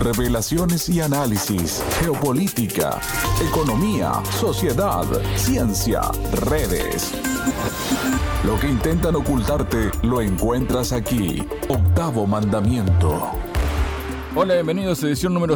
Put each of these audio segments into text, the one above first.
revelaciones y análisis, geopolítica, economía, sociedad, ciencia, redes. Lo que intentan ocultarte lo encuentras aquí. Octavo Mandamiento. Hola, bienvenidos a edición número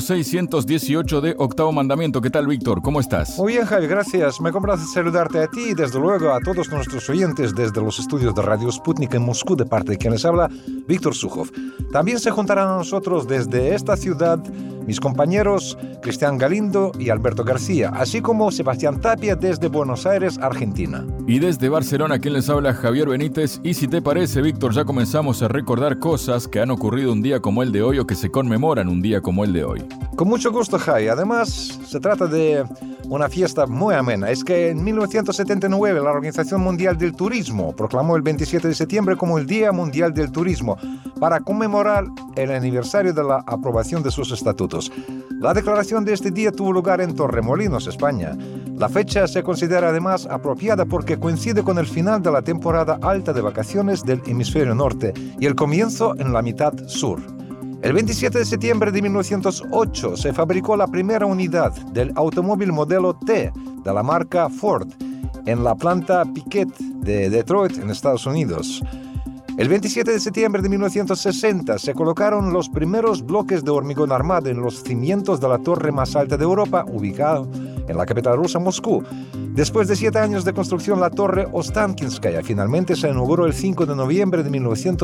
618 de Octavo Mandamiento. ¿Qué tal, Víctor? ¿Cómo estás? Muy bien, Javi, gracias. Me complace saludarte a ti y desde luego a todos nuestros oyentes desde los estudios de Radio Sputnik en Moscú, de parte de quien les habla, Víctor Sukhov. También se juntarán a nosotros desde esta ciudad mis compañeros Cristian Galindo y Alberto García, así como Sebastián Tapia desde Buenos Aires, Argentina. Y desde Barcelona, quien les habla, Javier Benítez. Y si te parece, Víctor, ya comenzamos a recordar cosas que han ocurrido un día como el de hoy o que se conmemoran un día como el de hoy. Con mucho gusto, Javi. Además, se trata de una fiesta muy amena. Es que en 1979 la Organización Mundial del Turismo proclamó el 27 de septiembre como el Día Mundial del Turismo para conmemorar el aniversario de la aprobación de sus estatutos. La declaración de este día tuvo lugar en Torremolinos, España. La fecha se considera además apropiada porque coincide con el final de la temporada alta de vacaciones del hemisferio norte y el comienzo en la mitad sur. El 27 de septiembre de 1908 se fabricó la primera unidad del automóvil modelo T de la marca Ford en la planta Piquet de Detroit, en Estados Unidos. El 27 de septiembre de 1960 se colocaron los primeros bloques de hormigón armado en los cimientos de la torre más alta de Europa, ubicada en la capital rusa, Moscú. Después de 7 años de construcción, la torre Ostankínskaya finalmente se inauguró el 5 de noviembre de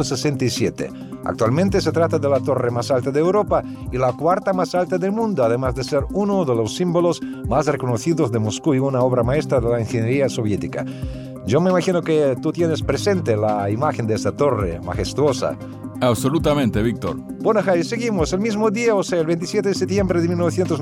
1967. Actualmente se trata de la torre más alta de Europa y la cuarta más alta del mundo, además de ser uno de los símbolos más reconocidos de Moscú y una obra maestra de la ingeniería soviética. Yo me imagino que tú tienes presente la imagen de esta torre majestuosa. Absolutamente, Víctor. Bueno, Javi, seguimos. El mismo día, o sea, el 27 de septiembre de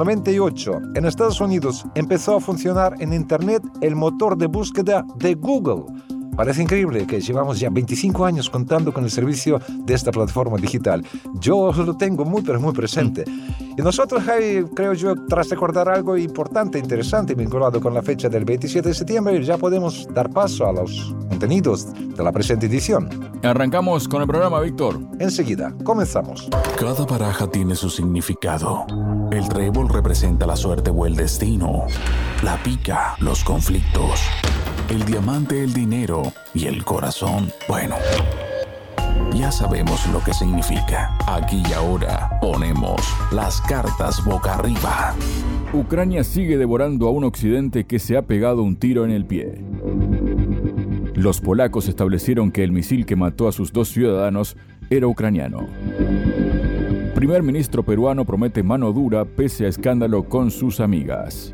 1998, en Estados Unidos empezó a funcionar en Internet el motor de búsqueda de Google. Parece increíble que llevamos ya 25 años contando con el servicio de esta plataforma digital. Yo lo tengo muy, pero muy presente. Y nosotros, Javi, creo yo, tras recordar algo importante, interesante, vinculado con la fecha del 27 de septiembre, ya podemos dar paso a los contenidos de la presente edición. Arrancamos con el programa, Víctor. Enseguida, comenzamos. Cada baraja tiene su significado. El trébol representa la suerte o el destino. La pica, los conflictos. El diamante, el dinero y el corazón, bueno, ya sabemos lo que significa. Aquí y ahora ponemos las cartas boca arriba. Ucrania sigue devorando a un occidente que se ha pegado un tiro en el pie. Los polacos establecieron que el misil que mató a sus 2 ciudadanos era ucraniano. Primer ministro peruano promete mano dura pese a escándalo con sus amigas.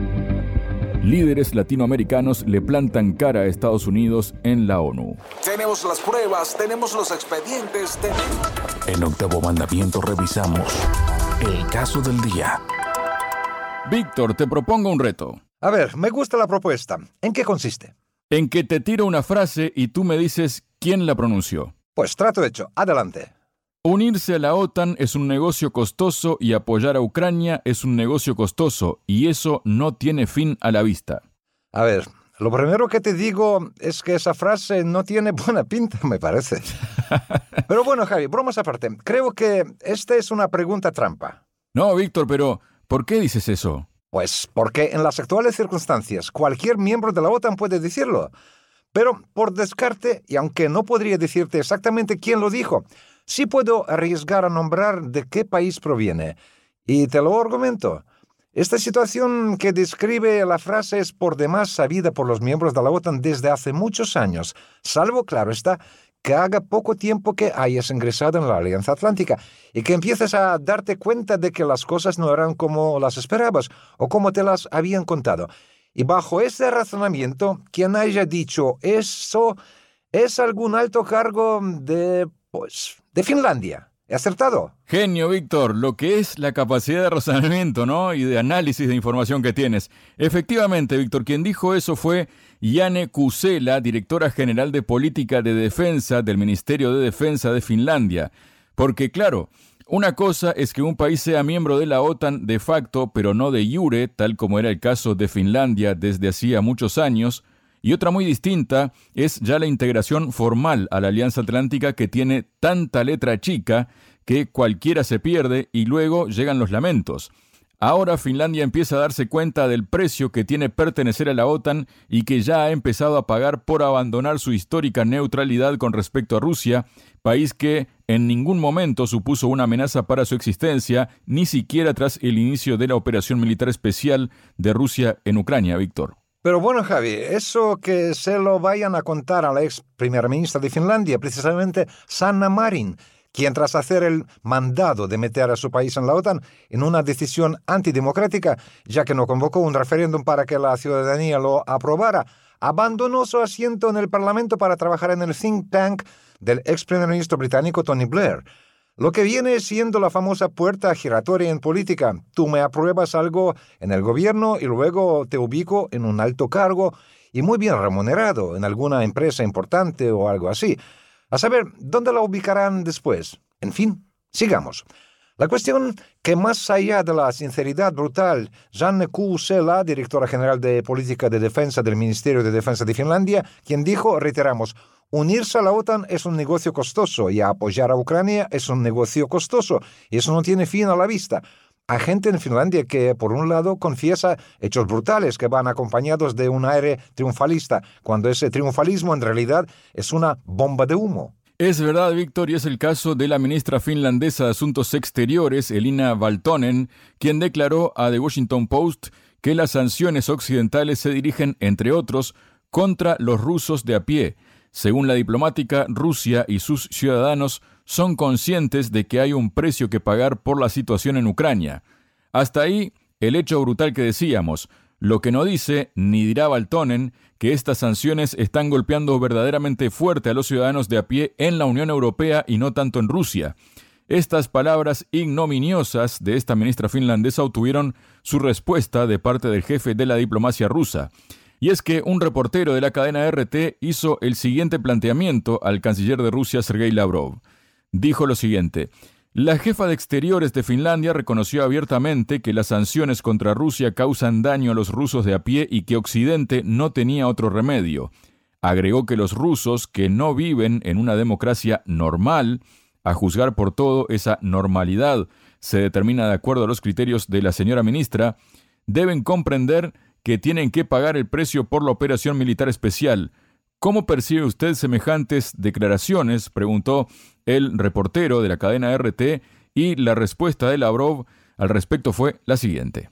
Líderes latinoamericanos le plantan cara a Estados Unidos en la ONU. Tenemos las pruebas, tenemos los expedientes, En Octavo Mandamiento revisamos el caso del día. Víctor, te propongo un reto. A ver, me gusta la propuesta. ¿En qué consiste? En que te tiro una frase y tú me dices quién la pronunció. Pues trato hecho. Adelante. Unirse a la OTAN es un negocio costoso y apoyar a Ucrania es un negocio costoso y eso no tiene fin a la vista. A ver, lo primero que te digo es que esa frase no tiene buena pinta, me parece. Pero bueno, Javi, bromas aparte, creo que esta es una pregunta trampa. No, Víctor, pero ¿por qué dices eso? Pues porque en las actuales circunstancias cualquier miembro de la OTAN puede decirlo. Pero por descarte, y aunque no podría decirte exactamente quién lo dijo, sí puedo arriesgar a nombrar de qué país proviene. Y te lo argumento. Esta situación que describe la frase es por demás sabida por los miembros de la OTAN desde hace muchos años, salvo, claro está, que haga poco tiempo que hayas ingresado en la Alianza Atlántica y que empieces a darte cuenta de que las cosas no eran como las esperabas o como te las habían contado. Y bajo ese razonamiento, quien haya dicho eso es algún alto cargo de Finlandia. ¿He acertado? Genio, Víctor, lo que es la capacidad de razonamiento, ¿no? Y de análisis de información que tienes. Efectivamente, Víctor, quien dijo eso fue Janne Kusela, directora general de Política de Defensa del Ministerio de Defensa de Finlandia. Porque, claro, una cosa es que un país sea miembro de la OTAN de facto, pero no de jure, tal como era el caso de Finlandia desde hacía muchos años, y otra muy distinta es ya la integración formal a la Alianza Atlántica que tiene tanta letra chica que cualquiera se pierde y luego llegan los lamentos. Ahora Finlandia empieza a darse cuenta del precio que tiene pertenecer a la OTAN y que ya ha empezado a pagar por abandonar su histórica neutralidad con respecto a Rusia, país que en ningún momento supuso una amenaza para su existencia, ni siquiera tras el inicio de la operación militar especial de Rusia en Ucrania, Víctor. Pero bueno, Javi, eso que se lo vayan a contar a la ex primera ministra de Finlandia, precisamente Sanna Marin, quien tras hacer el mandado de meter a su país en la OTAN en una decisión antidemocrática, ya que no convocó un referéndum para que la ciudadanía lo aprobara, abandonó su asiento en el Parlamento para trabajar en el think tank del ex primer ministro británico Tony Blair. Lo que viene siendo la famosa puerta giratoria en política. Tú me apruebas algo en el gobierno y luego te ubico en un alto cargo y muy bien remunerado en alguna empresa importante o algo así. A saber, ¿dónde la ubicarán después? En fin, sigamos. La cuestión que más allá de la sinceridad brutal, Janne Kuusela, directora general de Política de Defensa del Ministerio de Defensa de Finlandia, quien dijo, reiteramos, unirse a la OTAN es un negocio costoso y apoyar a Ucrania es un negocio costoso y eso no tiene fin a la vista. Hay gente en Finlandia que, por un lado, confiesa hechos brutales que van acompañados de un aire triunfalista, cuando ese triunfalismo en realidad es una bomba de humo. Es verdad, Víctor, y es el caso de la ministra finlandesa de Asuntos Exteriores, Elina Valtonen, quien declaró a The Washington Post que las sanciones occidentales se dirigen, entre otros, contra los rusos de a pie. Según la diplomática, Rusia y sus ciudadanos son conscientes de que hay un precio que pagar por la situación en Ucrania. Hasta ahí, el hecho brutal que decíamos. Lo que no dice, ni dirá Valtonen, que estas sanciones están golpeando verdaderamente fuerte a los ciudadanos de a pie en la Unión Europea y no tanto en Rusia. Estas palabras ignominiosas de esta ministra finlandesa obtuvieron su respuesta de parte del jefe de la diplomacia rusa. Y es que un reportero de la cadena RT hizo el siguiente planteamiento al canciller de Rusia, Sergei Lavrov. Dijo lo siguiente: la jefa de Exteriores de Finlandia reconoció abiertamente que las sanciones contra Rusia causan daño a los rusos de a pie y que Occidente no tenía otro remedio. Agregó que los rusos, que no viven en una democracia normal, a juzgar por todo, esa normalidad se determina de acuerdo a los criterios de la señora ministra, deben comprender que tienen que pagar el precio por la operación militar especial. ¿Cómo percibe usted semejantes declaraciones?, preguntó el reportero de la cadena RT, y la respuesta de Lavrov al respecto fue la siguiente.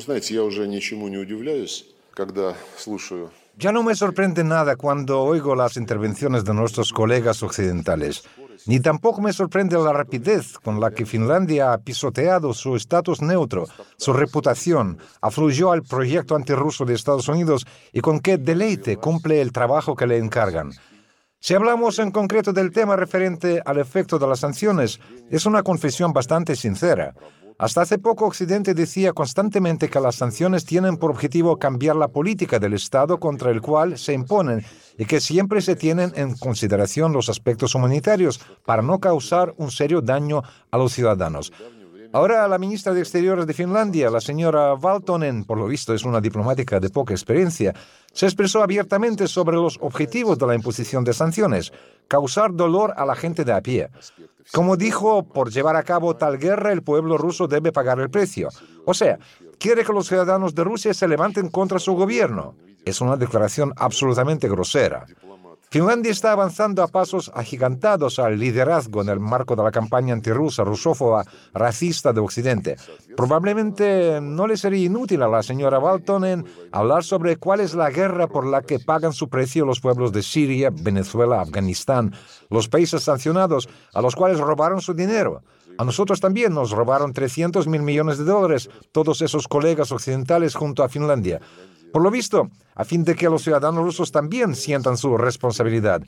Ya no me sorprende nada cuando oigo las intervenciones de nuestros colegas occidentales, ni tampoco me sorprende la rapidez con la que Finlandia ha pisoteado su estatus neutro, su reputación, afluyó al proyecto antirruso de Estados Unidos y con qué deleite cumple el trabajo que le encargan. Si hablamos en concreto del tema referente al efecto de las sanciones, es una confesión bastante sincera. Hasta hace poco Occidente decía constantemente que las sanciones tienen por objetivo cambiar la política del Estado contra el cual se imponen y que siempre se tienen en consideración los aspectos humanitarios para no causar un serio daño a los ciudadanos. Ahora la ministra de Exteriores de Finlandia, la señora Valtonen, por lo visto es una diplomática de poca experiencia, se expresó abiertamente sobre los objetivos de la imposición de sanciones: causar dolor a la gente de a pie. Como dijo, por llevar a cabo tal guerra el pueblo ruso debe pagar el precio. O sea, quiere que los ciudadanos de Rusia se levanten contra su gobierno. Es una declaración absolutamente grosera. Finlandia está avanzando a pasos agigantados al liderazgo en el marco de la campaña antirrusa, rusófoba, racista de Occidente. Probablemente no le sería inútil a la señora Valtonen hablar sobre cuál es la guerra por la que pagan su precio los pueblos de Siria, Venezuela, Afganistán, los países sancionados a los cuales robaron su dinero. A nosotros también nos robaron 300.000 millones de dólares, todos esos colegas occidentales junto a Finlandia. Por lo visto, a fin de que los ciudadanos rusos también sientan su responsabilidad.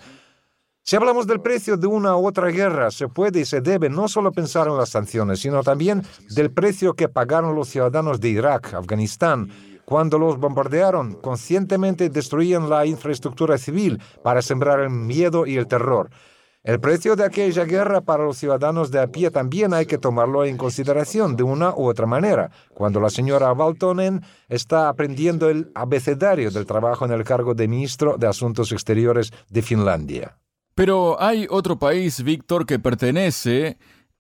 Si hablamos del precio de una u otra guerra, se puede y se debe no solo pensar en las sanciones, sino también del precio que pagaron los ciudadanos de Irak, Afganistán, cuando los bombardearon, conscientemente destruían la infraestructura civil para sembrar el miedo y el terror. El precio de aquella guerra para los ciudadanos de a pie también hay que tomarlo en consideración de una u otra manera, cuando la señora Valtonen está aprendiendo el abecedario del trabajo en el cargo de ministro de Asuntos Exteriores de Finlandia. Pero hay otro país, Víctor, que pertenece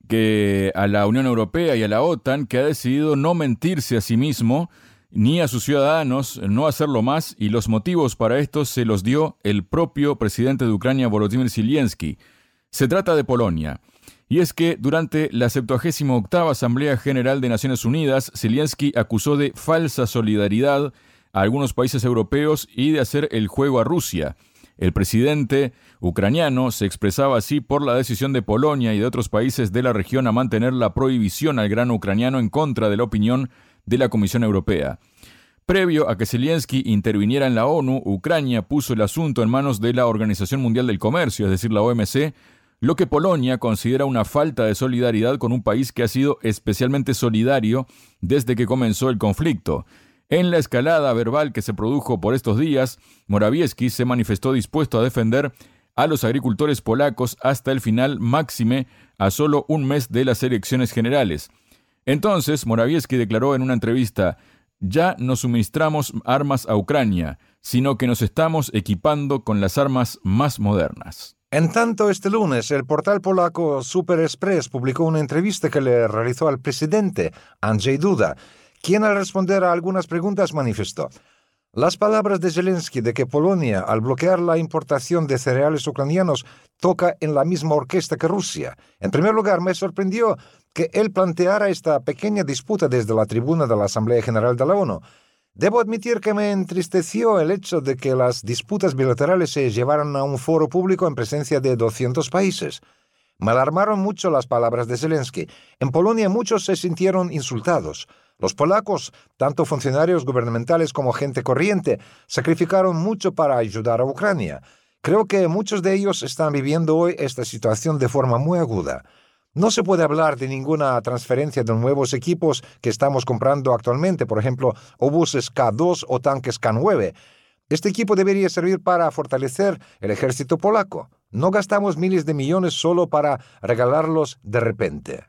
que a la Unión Europea y a la OTAN, que ha decidido no mentirse a sí mismo ni a sus ciudadanos, no hacerlo más, y los motivos para esto se los dio el propio presidente de Ucrania, Volodymyr Zelensky. Se trata de Polonia. Y es que durante la 78ª Asamblea General de Naciones Unidas, Zelensky acusó de falsa solidaridad a algunos países europeos y de hacer el juego a Rusia. El presidente ucraniano se expresaba así por la decisión de Polonia y de otros países de la región a mantener la prohibición al grano ucraniano en contra de la opinión de la Comisión Europea. Previo a que Zelensky interviniera en la ONU, Ucrania puso el asunto en manos de la Organización Mundial del Comercio, es decir, la OMC, lo que Polonia considera una falta de solidaridad con un país que ha sido especialmente solidario desde que comenzó el conflicto. En la escalada verbal que se produjo por estos días, Morawiecki se manifestó dispuesto a defender a los agricultores polacos hasta el final, máxime a solo un mes de las elecciones generales. Entonces, Morawiecki declaró en una entrevista: «Ya no suministramos armas a Ucrania, sino que nos estamos equipando con las armas más modernas». En tanto, este lunes, el portal polaco Super Express publicó una entrevista que le realizó al presidente, Andrzej Duda, quien al responder a algunas preguntas manifestó: «Las palabras de Zelensky de que Polonia, al bloquear la importación de cereales ucranianos, toca en la misma orquesta que Rusia. En primer lugar, me sorprendió que él planteara esta pequeña disputa desde la tribuna de la Asamblea General de la ONU. Debo admitir que me entristeció el hecho de que las disputas bilaterales se llevaran a un foro público en presencia de 200 países. Me alarmaron mucho las palabras de Zelensky. En Polonia muchos se sintieron insultados. Los polacos, tanto funcionarios gubernamentales como gente corriente, sacrificaron mucho para ayudar a Ucrania. Creo que muchos de ellos están viviendo hoy esta situación de forma muy aguda. No se puede hablar de ninguna transferencia de nuevos equipos que estamos comprando actualmente, por ejemplo, obuses K2 o tanques K9. Este equipo debería servir para fortalecer el ejército polaco. No gastamos miles de millones solo para regalarlos de repente».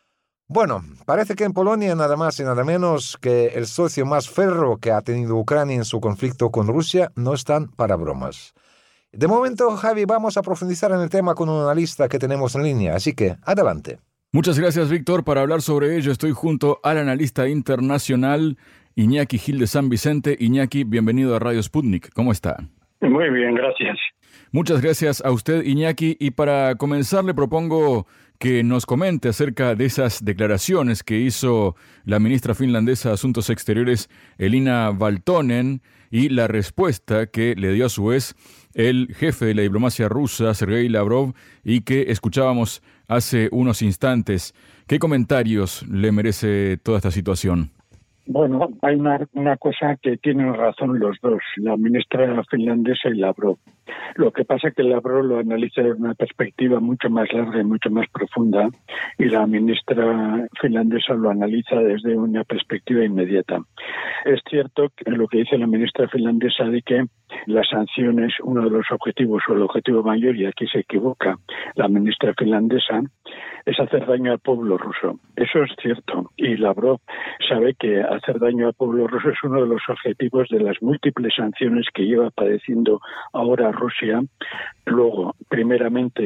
Bueno, parece que en Polonia nada más y nada menos que el socio más férreo que ha tenido Ucrania en su conflicto con Rusia no están para bromas. De momento, Javi, vamos a profundizar en el tema con un analista que tenemos en línea, así que adelante. Muchas gracias, Víctor. Para hablar sobre ello estoy junto al analista internacional Iñaki Gil de San Vicente. Iñaki, bienvenido a Radio Sputnik. ¿Cómo está? Muy bien, gracias. Muchas gracias a usted, Iñaki. Y para comenzar le propongo que nos comente acerca de esas declaraciones que hizo la ministra finlandesa de Asuntos Exteriores, Elina Valtonen, y la respuesta que le dio a su vez el jefe de la diplomacia rusa, Sergei Lavrov, y que escuchábamos hace unos instantes. ¿Qué comentarios le merece toda esta situación? Bueno, hay una cosa que tienen razón los dos, la ministra finlandesa y Lavrov. Lo que pasa es que Lavrov lo analiza desde una perspectiva mucho más larga y mucho más profunda, y la ministra finlandesa lo analiza desde una perspectiva inmediata. Es cierto que lo que dice la ministra finlandesa de que las sanciones, uno de los objetivos o el objetivo mayor, y aquí se equivoca la ministra finlandesa, es hacer daño al pueblo ruso. Eso es cierto, y Lavrov sabe que hacer daño al pueblo ruso es uno de los objetivos de las múltiples sanciones que lleva padeciendo ahora Rusia, luego primeramente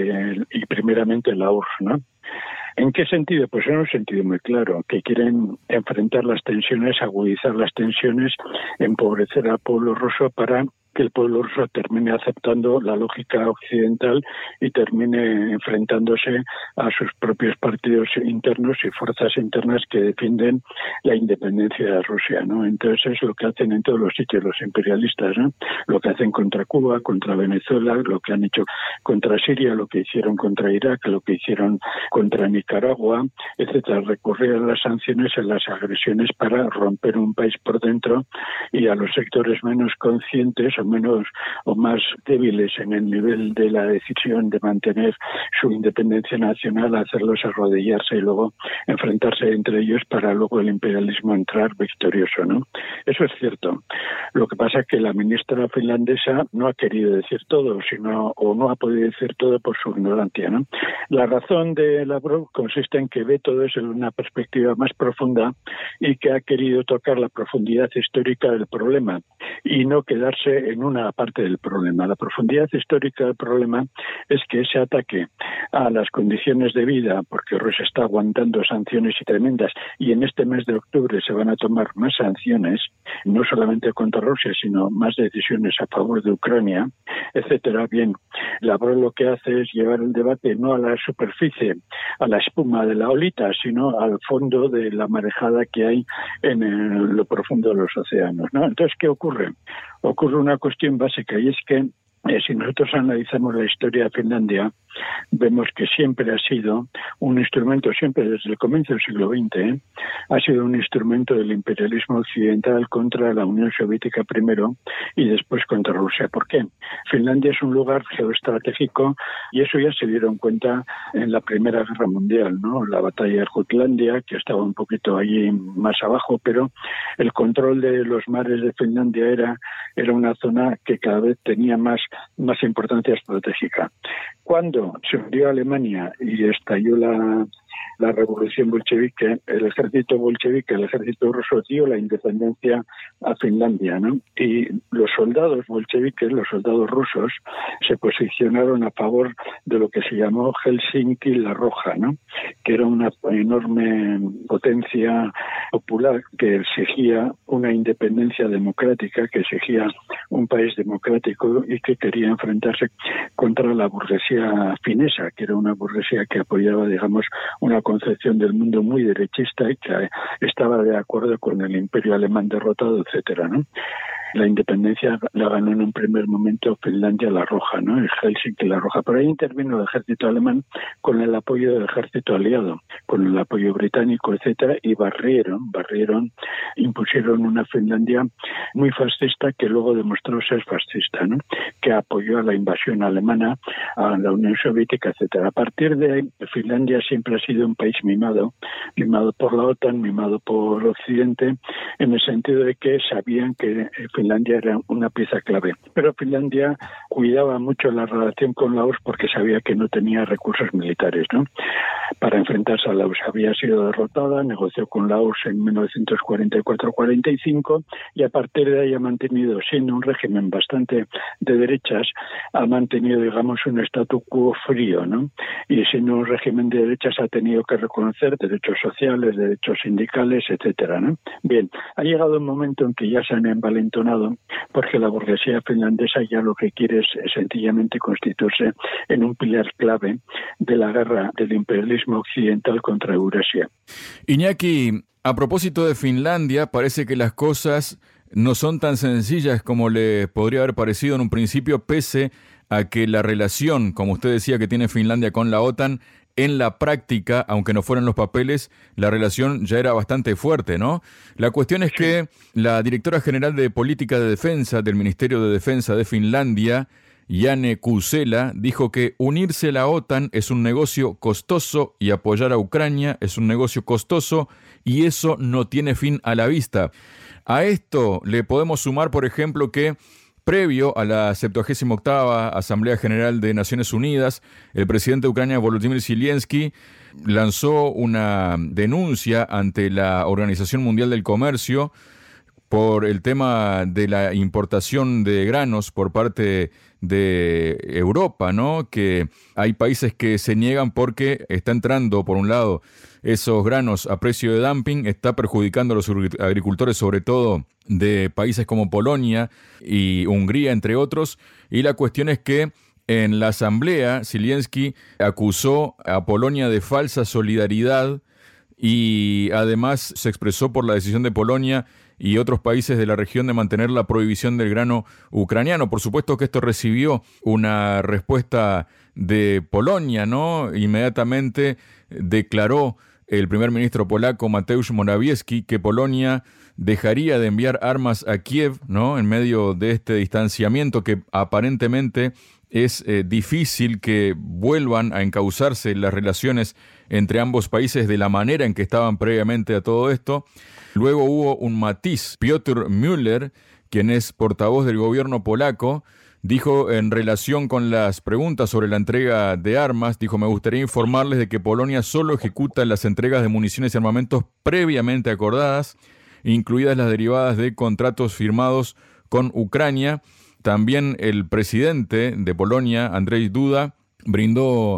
la URSS, ¿no? ¿En qué sentido? Pues en un sentido muy claro, que quieren enfrentar las tensiones, agudizar las tensiones, empobrecer al pueblo ruso para que el pueblo ruso termine aceptando la lógica occidental y termine enfrentándose a sus propios partidos internos y fuerzas internas que defienden la independencia de Rusia, ¿no? Entonces es lo que hacen en todos los sitios los imperialistas, ¿no? Lo que hacen contra Cuba, contra Venezuela, lo que han hecho contra Siria, lo que hicieron contra Irak, lo que hicieron contra Nicaragua, etcétera. Recurrir a las sanciones, a las agresiones para romper un país por dentro, y a los sectores menos conscientes o más débiles en el nivel de la decisión de mantener su independencia nacional, hacerlos arrodillarse y luego enfrentarse entre ellos para luego el imperialismo entrar victorioso, ¿no? Eso es cierto. Lo que pasa es que la ministra finlandesa no ha querido decir todo, o no ha podido decir todo por su ignorancia, ¿no? La razón de Lavrov consiste en que ve todo eso en una perspectiva más profunda y que ha querido tocar la profundidad histórica del problema y no quedarse en una parte del problema. La profundidad histórica del problema es que ese ataque a las condiciones de vida, porque Rusia está aguantando sanciones y tremendas, y en este mes de octubre se van a tomar más sanciones, no solamente contra Rusia, sino más decisiones a favor de Ucrania, etcétera. Bien, Lavrov lo que hace es llevar el debate no a la superficie, a la espuma de la olita, sino al fondo de la marejada que hay en lo profundo de los océanos, ¿no? Entonces, ¿qué ocurre? Ocurre una cuestión básica, y es que si nosotros analizamos la historia de Finlandia, vemos que siempre ha sido un instrumento, siempre desde el comienzo del siglo XX, ha sido un instrumento del imperialismo occidental contra la Unión Soviética primero y después contra Rusia. ¿Por qué? Finlandia es un lugar geoestratégico y eso ya se dieron cuenta en la Primera Guerra Mundial, ¿no? La batalla de Jutlandia, que estaba un poquito allí más abajo, pero el control de los mares de Finlandia era una zona que cada vez tenía más importancia estratégica. Cuando se hundió Alemania y estalló la revolución bolchevique, el ejército bolchevique, el ejército ruso dio la independencia a Finlandia, ¿no? Y los soldados bolcheviques, los soldados rusos, se posicionaron a favor de lo que se llamó Helsinki la Roja, ¿no? Que era una enorme potencia popular que exigía una independencia democrática, que exigía un país democrático y que quería enfrentarse contra la burguesía finesa, que era una burguesía que apoyaba, digamos, una concepción del mundo muy derechista y que estaba de acuerdo con el imperio alemán derrotado, etcétera, ¿no? La independencia la ganó en un primer momento Finlandia la Roja, ¿no? El Helsinki la Roja. Por ahí intervino el ejército alemán con el apoyo del ejército aliado, con el apoyo británico, etcétera, y barrieron, impusieron una Finlandia muy fascista que luego demostró ser fascista, ¿no? Que apoyó a la invasión alemana, a la Unión Soviética, etcétera. A partir de ahí, Finlandia siempre ha sido un país mimado por la OTAN, mimado por Occidente, en el sentido de que sabían que Finlandia era una pieza clave. Pero Finlandia cuidaba mucho la relación con la URSS porque sabía que no tenía recursos militares, ¿no? Para enfrentarse a la URSS. Había sido derrotada, negoció con la URSS en 1944-45 y a partir de ahí ha mantenido, siendo un régimen bastante de derechas, ha mantenido, digamos, un statu quo frío, ¿no? Y siendo un régimen de derechas ha tenido que reconocer derechos sociales, derechos sindicales, etcétera, ¿no? Bien, ha llegado un momento en que ya se han envalentonado porque la burguesía finlandesa ya lo que quiere es sencillamente constituirse en un pilar clave de la guerra del imperialismo occidental contra Eurasia. Iñaki, a propósito de Finlandia, parece que las cosas no son tan sencillas como le podría haber parecido en un principio, pese a que la relación, como usted decía, que tiene Finlandia con la OTAN, en la práctica, aunque no fueran los papeles, la relación ya era bastante fuerte, ¿no? La cuestión es que la directora general de Política de Defensa del Ministerio de Defensa de Finlandia, Janne Kusela, dijo que unirse a la OTAN es un negocio costoso y apoyar a Ucrania es un negocio costoso y eso no tiene fin a la vista. A esto le podemos sumar, por ejemplo, que previo a la 78ª Asamblea General de Naciones Unidas, el presidente de Ucrania, Volodymyr Zelensky, lanzó una denuncia ante la Organización Mundial del Comercio por el tema de la importación de granos por parte de Europa, ¿no? Que hay países que se niegan porque está entrando, por un lado, esos granos a precio de dumping, está perjudicando a los agricultores, sobre todo de países como Polonia y Hungría, entre otros. Y la cuestión es que en la asamblea, Zelensky acusó a Polonia de falsa solidaridad y además se expresó por la decisión de Polonia y otros países de la región de mantener la prohibición del grano ucraniano. Por supuesto que esto recibió una respuesta de Polonia, ¿no? Inmediatamente declaró el primer ministro polaco Mateusz Morawiecki que Polonia dejaría de enviar armas a Kiev, ¿no? En medio de este distanciamiento que aparentemente es difícil que vuelvan a encauzarse las relaciones entre ambos países de la manera en que estaban previamente a todo esto. Luego hubo un matiz. Piotr Müller, quien es portavoz del gobierno polaco, dijo en relación con las preguntas sobre la entrega de armas, dijo: me gustaría informarles de que Polonia solo ejecuta las entregas de municiones y armamentos previamente acordadas, incluidas las derivadas de contratos firmados con Ucrania, También el presidente de Polonia, Andrzej Duda, brindó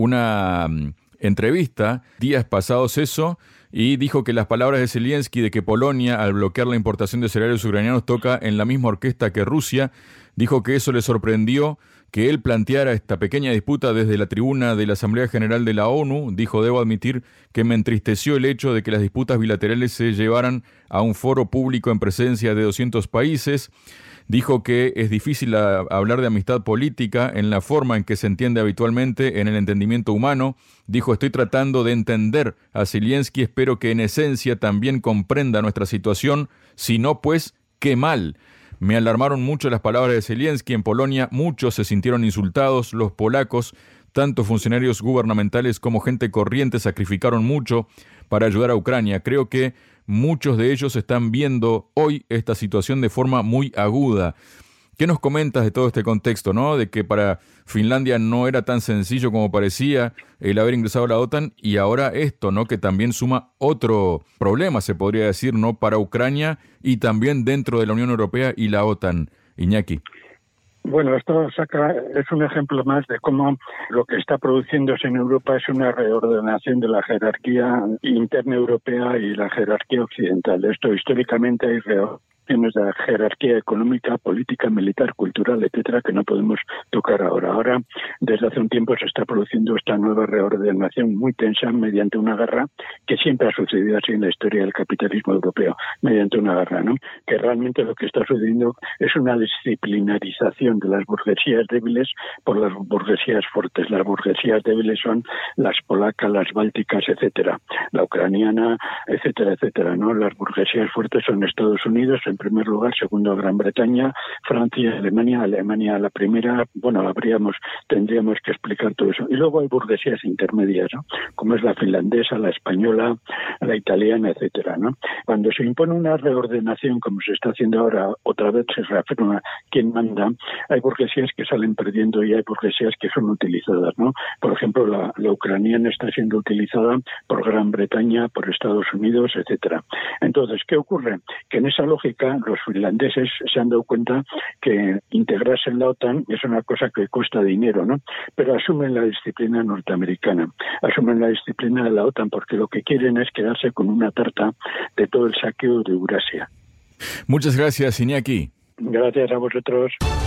una entrevista días pasados eso y dijo que las palabras de Zelensky de que Polonia, al bloquear la importación de cereales ucranianos, toca en la misma orquesta que Rusia, dijo que eso le sorprendió que él planteara esta pequeña disputa desde la tribuna de la Asamblea General de la ONU. Dijo: debo admitir que me entristeció el hecho de que las disputas bilaterales se llevaran a un foro público en presencia de 200 países. Dijo que es difícil hablar de amistad política en la forma en que se entiende habitualmente en el entendimiento humano. Dijo: estoy tratando de entender a Zelensky, espero que en esencia también comprenda nuestra situación, si no, pues, qué mal. Me alarmaron mucho las palabras de Zelensky. En Polonia muchos se sintieron insultados. Los polacos, tanto funcionarios gubernamentales como gente corriente, sacrificaron mucho para ayudar a Ucrania. Creo que muchos de ellos están viendo hoy esta situación de forma muy aguda. ¿Qué nos comentas de todo este contexto, ¿no? De que para Finlandia no era tan sencillo como parecía el haber ingresado a la OTAN, y ahora esto, ¿no? Que también suma otro problema, se podría decir, ¿no? Para Ucrania y también dentro de la Unión Europea y la OTAN. Iñaki. Bueno, esto es un ejemplo más de cómo lo que está produciéndose en Europa es una reordenación de la jerarquía interna europea y la jerarquía occidental. Esto históricamente hay de la jerarquía económica, política, militar, cultural, etcétera, que no podemos tocar ahora. Ahora, desde hace un tiempo se está produciendo esta nueva reordenación muy tensa mediante una guerra que siempre ha sucedido así en la historia del capitalismo europeo, mediante una guerra, ¿no? Que realmente lo que está sucediendo es una disciplinarización de las burguesías débiles por las burguesías fuertes. Las burguesías débiles son las polacas, las bálticas, etcétera, la ucraniana, etcétera, etcétera, ¿no? Las burguesías fuertes son Estados Unidos, en primer lugar, segundo Gran Bretaña, Francia, Alemania la primera. Bueno, tendríamos que explicar todo eso. Y luego hay burguesías intermedias, ¿no? Como es la finlandesa, la española, la italiana, etcétera, ¿no? Cuando se impone una reordenación, como se está haciendo ahora, otra vez se reafirma quién manda, hay burguesías que salen perdiendo y hay burguesías que son utilizadas, ¿no? Por ejemplo, la ucraniana está siendo utilizada por Gran Bretaña, por Estados Unidos, etcétera. Entonces, ¿qué ocurre? Que en esa lógica los finlandeses se han dado cuenta que integrarse en la OTAN es una cosa que cuesta dinero, ¿no? Pero asumen la disciplina norteamericana, asumen la disciplina de la OTAN porque lo que quieren es quedarse con una tarta de todo el saqueo de Eurasia. Muchas gracias, Iñaki. Gracias a vosotros.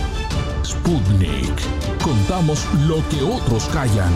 Sputnik. Contamos lo que otros callan.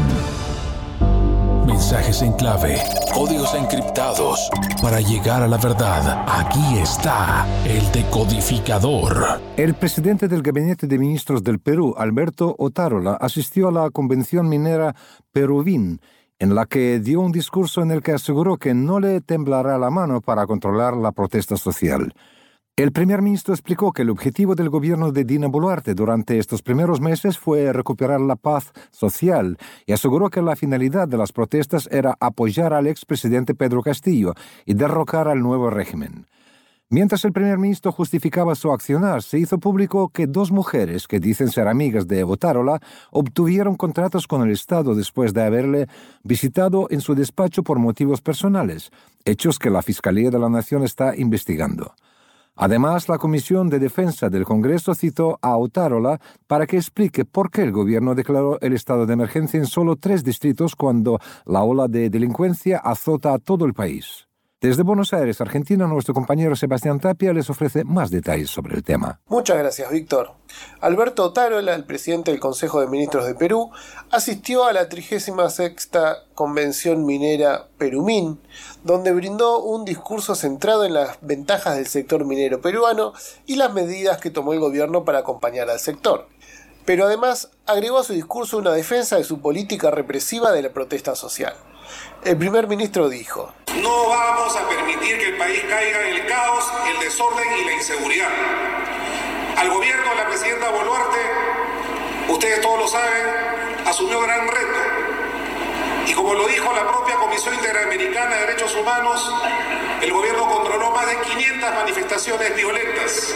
Mensajes en clave, códigos encriptados. Para llegar a la verdad, aquí está el decodificador. El presidente del Gabinete de Ministros del Perú, Alberto Otárola, asistió a la convención minera Peruvin, en la que dio un discurso en el que aseguró que no le temblará la mano para controlar la protesta social. El primer ministro explicó que el objetivo del gobierno de Dina Boluarte durante estos primeros meses fue recuperar la paz social y aseguró que la finalidad de las protestas era apoyar al expresidente Pedro Castillo y derrocar al nuevo régimen. Mientras el primer ministro justificaba su accionar, se hizo público que dos mujeres que dicen ser amigas de Otárola obtuvieron contratos con el Estado después de haberle visitado en su despacho por motivos personales, hechos que la Fiscalía de la Nación está investigando. Además, la Comisión de Defensa del Congreso citó a Otárola para que explique por qué el gobierno declaró el estado de emergencia en solo 3 distritos cuando la ola de delincuencia azota a todo el país. Desde Buenos Aires, Argentina, nuestro compañero Sebastián Tapia les ofrece más detalles sobre el tema. Muchas gracias, Víctor. Alberto Otárola, el presidente del Consejo de Ministros de Perú, asistió a la 36ª Convención Minera Perumín, donde brindó un discurso centrado en las ventajas del sector minero peruano y las medidas que tomó el gobierno para acompañar al sector. Pero además agregó a su discurso una defensa de su política represiva de la protesta social. El primer ministro dijo: no vamos a permitir que el país caiga en el caos, el desorden y la inseguridad. Al gobierno de la presidenta Boluarte, ustedes todos lo saben, asumió gran reto. Y como lo dijo la propia Comisión Interamericana de Derechos Humanos, el gobierno controló más de 500 manifestaciones violentas,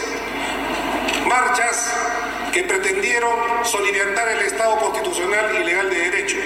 marchas que pretendieron soliviantar el Estado constitucional y legal de derecho.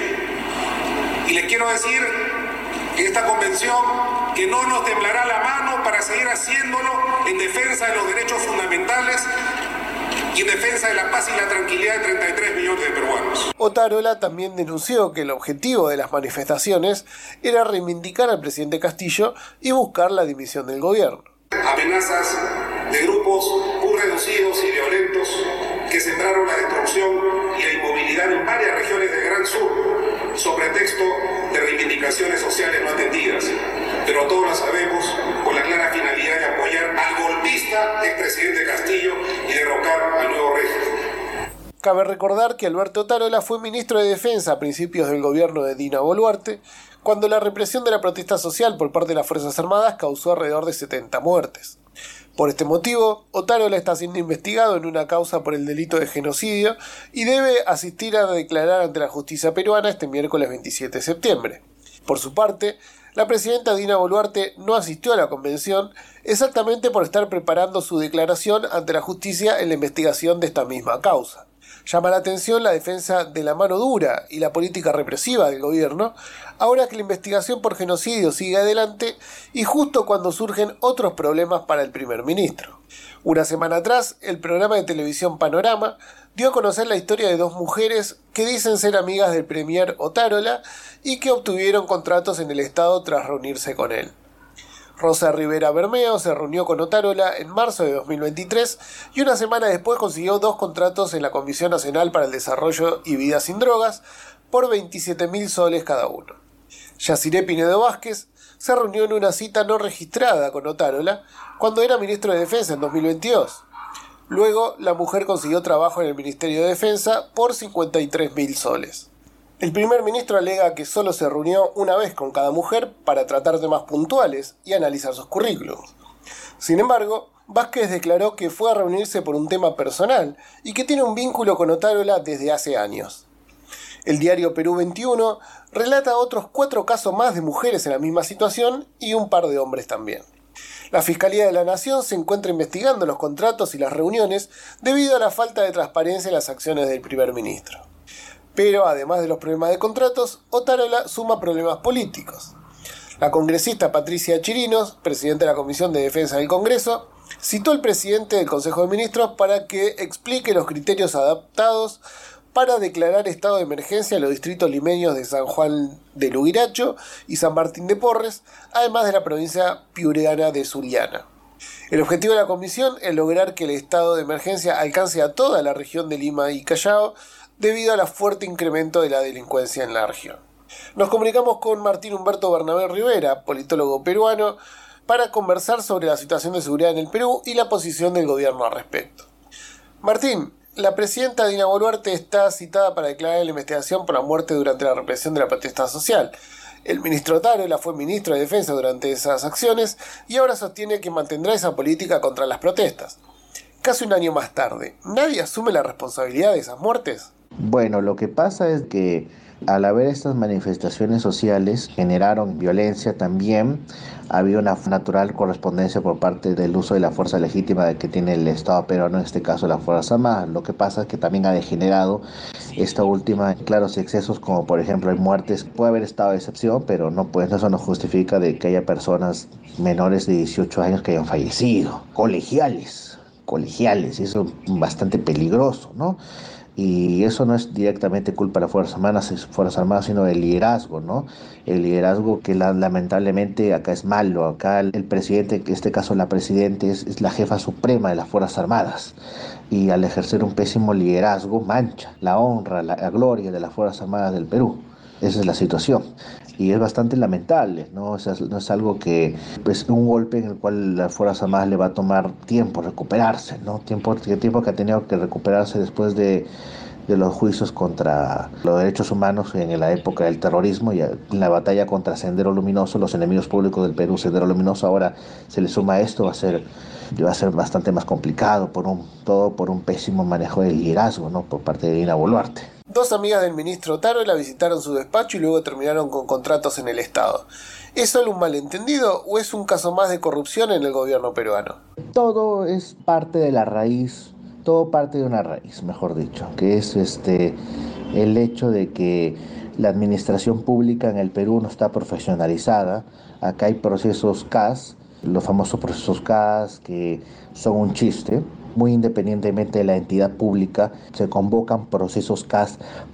Y les quiero decir en esta convención que no nos temblará la mano para seguir haciéndolo en defensa de los derechos fundamentales y en defensa de la paz y la tranquilidad de 33 millones de peruanos. Otárola también denunció que el objetivo de las manifestaciones era reivindicar al presidente Castillo y buscar la dimisión del gobierno. Amenazas de grupos muy reducidos y violentos que sembraron la destrucción y la inmovilidad en varias regiones del Gran Sur, sobre pretexto de reivindicaciones sociales no atendidas. Pero todos lo sabemos, con la clara finalidad de apoyar al golpista expresidente Castillo y derrocar al nuevo régimen. Cabe recordar que Alberto Otárola fue ministro de Defensa a principios del gobierno de Dina Boluarte, cuando la represión de la protesta social por parte de las Fuerzas Armadas causó alrededor de 70 muertes. Por este motivo, Otárola está siendo investigado en una causa por el delito de genocidio y debe asistir a declarar ante la justicia peruana este miércoles 27 de septiembre. Por su parte, la presidenta Dina Boluarte no asistió a la convención exactamente por estar preparando su declaración ante la justicia en la investigación de esta misma causa. Llama la atención la defensa de la mano dura y la política represiva del gobierno, ahora que la investigación por genocidio sigue adelante y justo cuando surgen otros problemas para el primer ministro. Una semana atrás, el programa de televisión Panorama dio a conocer la historia de dos mujeres que dicen ser amigas del premier Otárola y que obtuvieron contratos en el Estado tras reunirse con él. Rosa Rivera Bermeo se reunió con Otárola en marzo de 2023 y una semana después consiguió 2 contratos en la Comisión Nacional para el Desarrollo y Vida Sin Drogas por 27.000 soles cada uno. Yaciré Pinedo Vázquez se reunió en una cita no registrada con Otárola cuando era ministro de Defensa en 2022. Luego, la mujer consiguió trabajo en el Ministerio de Defensa por 53.000 soles. El primer ministro alega que solo se reunió una vez con cada mujer para tratar temas puntuales y analizar sus currículums. Sin embargo, Vázquez declaró que fue a reunirse por un tema personal y que tiene un vínculo con Otárola desde hace años. El diario Perú 21 relata otros 4 casos más de mujeres en la misma situación y un par de hombres también. La Fiscalía de la Nación se encuentra investigando los contratos y las reuniones debido a la falta de transparencia en las acciones del primer ministro. Pero, además de los problemas de contratos, Otárola suma problemas políticos. La congresista Patricia Chirinos, presidenta de la Comisión de Defensa del Congreso, citó al presidente del Consejo de Ministros para que explique los criterios adaptados para declarar estado de emergencia en los distritos limeños de San Juan de Lubiracho y San Martín de Porres, además de la provincia piurana de Sullana. El objetivo de la comisión es lograr que el estado de emergencia alcance a toda la región de Lima y Callao, debido al fuerte incremento de la delincuencia en la región. Nos comunicamos con Martín Humberto Bernabé Rivera, politólogo peruano, para conversar sobre la situación de seguridad en el Perú y la posición del gobierno al respecto. Martín, la presidenta Dina Boluarte está citada para declarar la investigación por la muerte durante la represión de la protesta social. El ministro Otárola fue ministro de Defensa durante esas acciones y ahora sostiene que mantendrá esa política contra las protestas. Casi un año más tarde, ¿nadie asume la responsabilidad de esas muertes? Bueno, lo que pasa es que al haber estas manifestaciones sociales generaron violencia también, había una natural correspondencia por parte del uso de la fuerza legítima que tiene el Estado peruano, en este caso la Fuerza Armada. Lo que pasa es que también ha degenerado esta última en claros excesos, como por ejemplo hay muertes, puede haber estado de excepción, pero eso no justifica de que haya personas menores de 18 años que hayan fallecido, colegiales, y eso es bastante peligroso, ¿no? Y eso no es directamente culpa de las Fuerzas Armadas, sino del liderazgo, ¿no? El liderazgo que lamentablemente acá es malo. Acá el presidente, en este caso la presidenta, es la jefa suprema de las Fuerzas Armadas. Y al ejercer un pésimo liderazgo, mancha la honra, la gloria de las Fuerzas Armadas del Perú. Esa es la situación. Y es bastante lamentable, ¿no? O sea, no es algo que, pues, un golpe en el cual las Fuerzas Armadas le va a tomar tiempo recuperarse, ¿no? Tiempo que ha tenido que recuperarse después de los juicios contra los derechos humanos en la época del terrorismo y en la batalla contra Sendero Luminoso, los enemigos públicos del Perú, Sendero Luminoso. Ahora se le suma esto, va a ser bastante más complicado todo por un pésimo manejo del liderazgo, ¿no? Por parte de Dina Boluarte. 2 amigas del ministro Otárola visitaron su despacho y luego terminaron con contratos en el Estado. ¿Es solo un malentendido o es un caso más de corrupción en el gobierno peruano? Todo es parte de la raíz, todo parte de una raíz, mejor dicho, que es el hecho de que la administración pública en el Perú no está profesionalizada. Acá hay procesos CAS, los famosos procesos CAS, que son un chiste. muy independientemente de la entidad pública, se convocan procesos CAS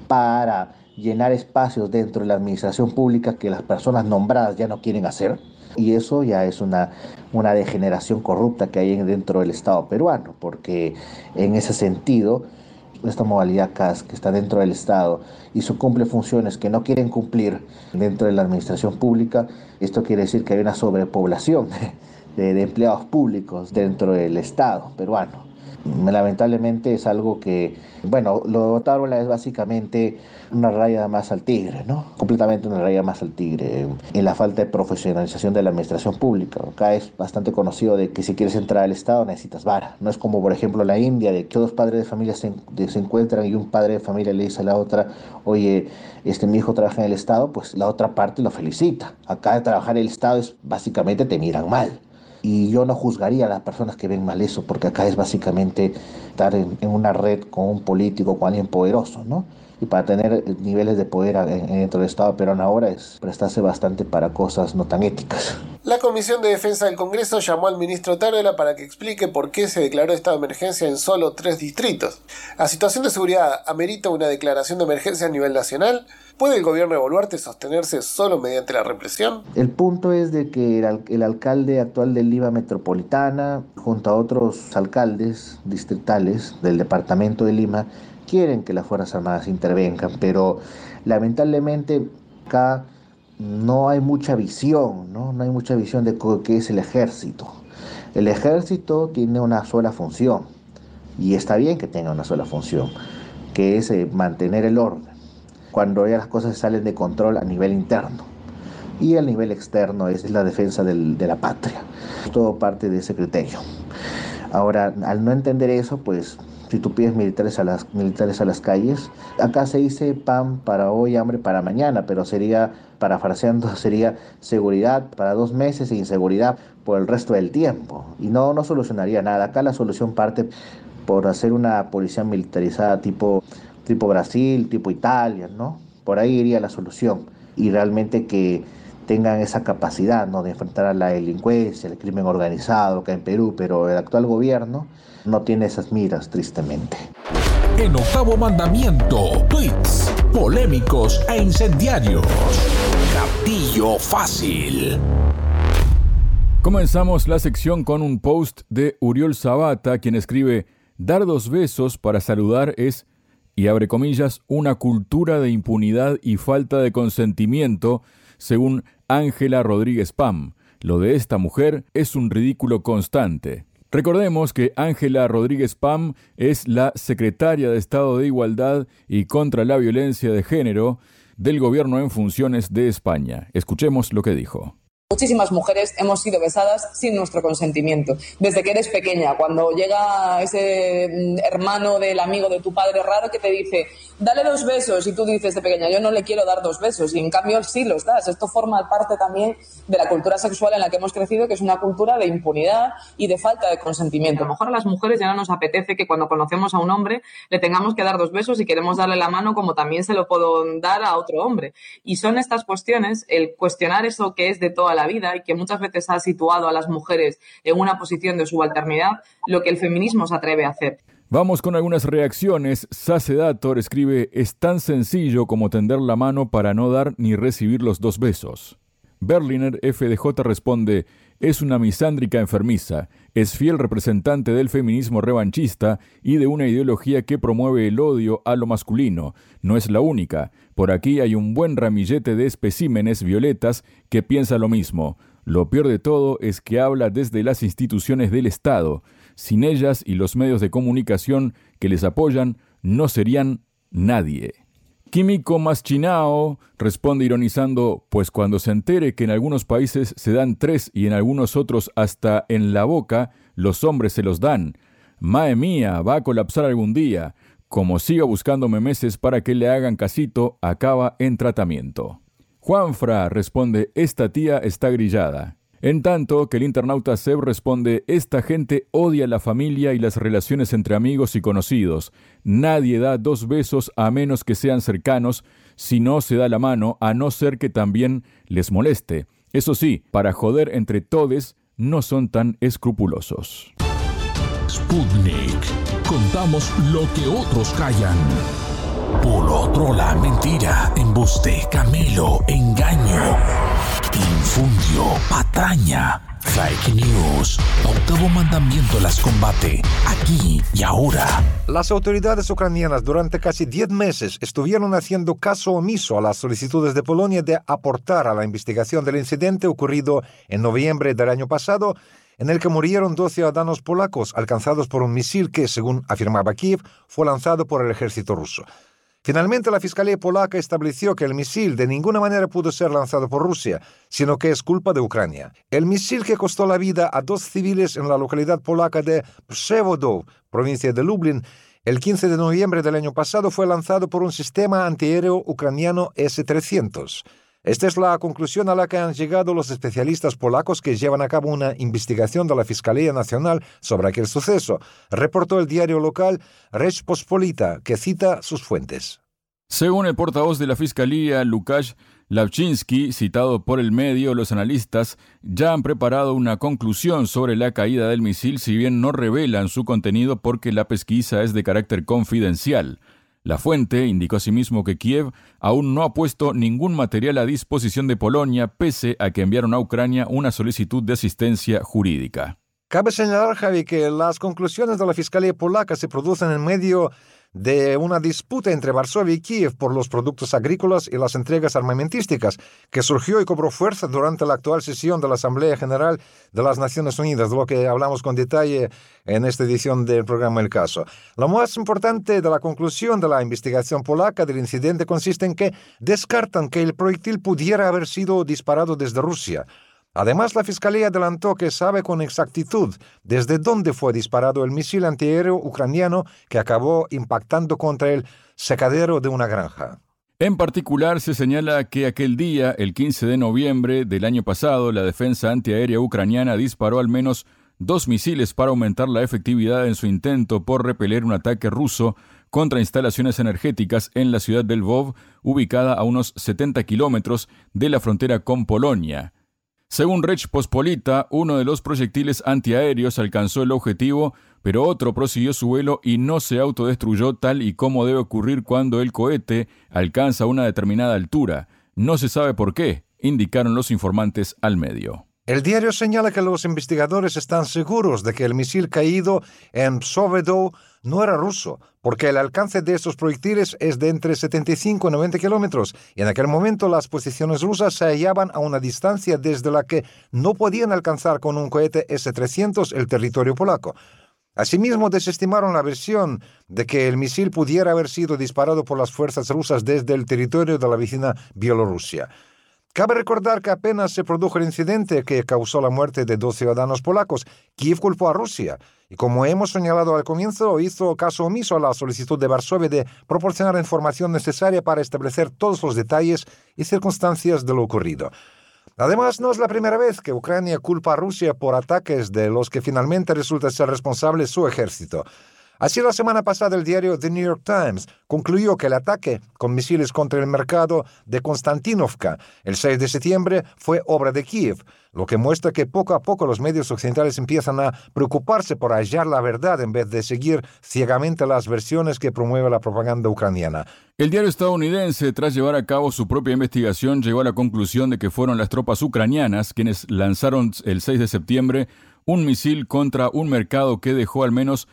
para llenar espacios dentro de la administración pública que las personas nombradas ya no quieren hacer. Y eso ya es una degeneración corrupta que hay dentro del Estado peruano, porque en ese sentido, esta modalidad CAS que está dentro del Estado y cumple funciones que no quieren cumplir dentro de la administración pública, esto quiere decir que hay una sobrepoblación de empleados públicos dentro del Estado peruano. Lamentablemente es algo que, bueno, lo de Otárola es básicamente una raya más al tigre, ¿no? Completamente una raya más al tigre en la falta de profesionalización de la administración pública. Acá es bastante conocido de que si quieres entrar al Estado necesitas vara. No es como, por ejemplo, la India, de que dos padres de familia se encuentran y un padre de familia le dice a la otra, oye, mi hijo trabaja en el Estado, pues la otra parte lo felicita. Acá de trabajar en el Estado es básicamente te miran mal. Y yo no juzgaría a las personas que ven mal eso, porque acá es básicamente estar en una red con un político, con alguien poderoso, ¿no? Y para tener niveles de poder dentro del Estado peruano ahora es prestarse bastante para cosas no tan éticas. La Comisión de Defensa del Congreso llamó al ministro Otárola para que explique por qué se declaró estado de emergencia en solo 3 distritos. ¿La situación de seguridad amerita una declaración de emergencia a nivel nacional? ¿Puede el gobierno de Boluarte sostenerse solo mediante la represión? El punto es de que el alcalde actual de Lima Metropolitana, junto a otros alcaldes distritales del departamento de Lima, quieren que las Fuerzas Armadas intervengan, pero lamentablemente acá no hay mucha visión, ¿no? No hay mucha visión de qué es el ejército. El ejército tiene una sola función, y está bien que tenga una sola función, que es mantener el orden cuando ya las cosas salen de control a nivel interno. Y el nivel externo es la defensa de la patria. Todo parte de ese criterio. Ahora, al no entender eso, pues, si tú pides militares a las calles, acá se dice pan para hoy, hambre para mañana, pero parafraseando, sería seguridad para 2 meses e inseguridad por el resto del tiempo. Y no solucionaría nada. Acá la solución parte por hacer una policía militarizada tipo Brasil, tipo Italia, ¿no? Por ahí iría la solución. Y realmente que tengan esa capacidad, ¿no?, de enfrentar a la delincuencia, el crimen organizado acá en Perú, pero el actual gobierno no tiene esas miras, tristemente. En Octavo Mandamiento, tweets polémicos e incendiarios. Gatillo fácil. Comenzamos la sección con un post de Uriol Zabata, quien escribe: dar 2 besos para saludar es, y abre comillas, una cultura de impunidad y falta de consentimiento, según Ángela Rodríguez Pam. Lo de esta mujer es un ridículo constante. Recordemos que Ángela Rodríguez Pam es la secretaria de Estado de Igualdad y contra la Violencia de Género del Gobierno en funciones de España. Escuchemos lo que dijo. Muchísimas mujeres hemos sido besadas sin nuestro consentimiento. Desde que eres pequeña, cuando llega ese hermano del amigo de tu padre raro que te dice, dale 2 besos, y tú dices de pequeña, yo no le quiero dar 2 besos, y en cambio sí los das. Esto forma parte también de la cultura sexual en la que hemos crecido, que es una cultura de impunidad y de falta de consentimiento. A lo mejor a las mujeres ya no nos apetece que cuando conocemos a un hombre le tengamos que dar 2 besos y queremos darle la mano como también se lo puedo dar a otro hombre. Y son estas cuestiones, el cuestionar eso que es de toda la vida y que muchas veces ha situado a las mujeres en una posición de subalternidad, lo que el feminismo se atreve a hacer. Vamos con algunas reacciones. Sacedator escribe: es tan sencillo como tender la mano para no dar ni recibir los 2 besos. Berliner FDJ responde: es una misándrica enfermiza, es fiel representante del feminismo revanchista y de una ideología que promueve el odio a lo masculino. No es la única. Por aquí hay un buen ramillete de especímenes violetas que piensa lo mismo. Lo peor de todo es que habla desde las instituciones del Estado. Sin ellas y los medios de comunicación que les apoyan, no serían nadie. Químico Maschinao responde ironizando: pues cuando se entere que en algunos países se dan 3 y en algunos otros hasta en la boca, los hombres se los dan. Mae mía, va a colapsar algún día. Como siga buscándome meses para que le hagan casito, acaba en tratamiento. Juanfra responde: esta tía está grillada. En tanto que el internauta Seb responde: esta gente odia la familia y las relaciones entre amigos y conocidos. Nadie da 2 besos a menos que sean cercanos, si no se da la mano, a no ser que también les moleste. Eso sí, para joder entre todes, no son tan escrupulosos. Sputnik. Contamos lo que otros callan. Polo, trola, mentira, embuste, camelo, engaño, infundio, patraña, fake news. Octavo mandamiento las combate, aquí y ahora. Las autoridades ucranianas durante casi 10 meses estuvieron haciendo caso omiso a las solicitudes de Polonia de aportar a la investigación del incidente ocurrido en noviembre del año pasado, en el que murieron 2 ciudadanos polacos alcanzados por un misil que, según afirmaba Kiev, fue lanzado por el ejército ruso. Finalmente, la Fiscalía polaca estableció que el misil de ninguna manera pudo ser lanzado por Rusia, sino que es culpa de Ucrania. El misil que costó la vida a 2 civiles en la localidad polaca de Przewodów, provincia de Lublin, el 15 de noviembre del año pasado fue lanzado por un sistema antiaéreo ucraniano S-300. Esta es la conclusión a la que han llegado los especialistas polacos que llevan a cabo una investigación de la Fiscalía Nacional sobre aquel suceso, reportó el diario local Rzeczpospolita, que cita sus fuentes. Según el portavoz de la Fiscalía, Łukasz Lavczynski, citado por el medio, los analistas ya han preparado una conclusión sobre la caída del misil, si bien no revelan su contenido porque la pesquisa es de carácter confidencial. La fuente indicó asimismo que Kiev aún no ha puesto ningún material a disposición de Polonia, pese a que enviaron a Ucrania una solicitud de asistencia jurídica. Cabe señalar, Javi, que las conclusiones de la Fiscalía polaca se producen en medio de una disputa entre Varsovia y Kiev por los productos agrícolas y las entregas armamentísticas, que surgió y cobró fuerza durante la actual sesión de la Asamblea General de las Naciones Unidas, de lo que hablamos con detalle en esta edición del programa El Caso. Lo más importante de la conclusión de la investigación polaca del incidente consiste en que descartan que el proyectil pudiera haber sido disparado desde Rusia. Además, la Fiscalía adelantó que sabe con exactitud desde dónde fue disparado el misil antiaéreo ucraniano que acabó impactando contra el secadero de una granja. En particular, se señala que aquel día, el 15 de noviembre del año pasado, la defensa antiaérea ucraniana disparó al menos 2 misiles para aumentar la efectividad en su intento por repeler un ataque ruso contra instalaciones energéticas en la ciudad de Lvov, ubicada a unos 70 kilómetros de la frontera con Polonia. Según Rzeczpospolita, uno de los proyectiles antiaéreos alcanzó el objetivo, pero otro prosiguió su vuelo y no se autodestruyó, tal y como debe ocurrir cuando el cohete alcanza una determinada altura. No se sabe por qué, indicaron los informantes al medio. El diario señala que los investigadores están seguros de que el misil caído en Przewodów no era ruso, porque el alcance de estos proyectiles es de entre 75 y 90 kilómetros, y en aquel momento las posiciones rusas se hallaban a una distancia desde la que no podían alcanzar con un cohete S-300 el territorio polaco. Asimismo, desestimaron la versión de que el misil pudiera haber sido disparado por las fuerzas rusas desde el territorio de la vecina Bielorrusia. Cabe recordar que apenas se produjo el incidente que causó la muerte de 2 ciudadanos polacos, Kiev culpó a Rusia y, como hemos señalado al comienzo, hizo caso omiso a la solicitud de Varsovia de proporcionar la información necesaria para establecer todos los detalles y circunstancias de lo ocurrido. Además, no es la primera vez que Ucrania culpa a Rusia por ataques de los que finalmente resulta ser responsable su ejército. Así, la semana pasada el diario The New York Times concluyó que el ataque con misiles contra el mercado de Konstantinovka el 6 de septiembre fue obra de Kiev, lo que muestra que poco a poco los medios occidentales empiezan a preocuparse por hallar la verdad en vez de seguir ciegamente las versiones que promueve la propaganda ucraniana. El diario estadounidense, tras llevar a cabo su propia investigación, llegó a la conclusión de que fueron las tropas ucranianas quienes lanzaron el 6 de septiembre un misil contra un mercado que dejó al menos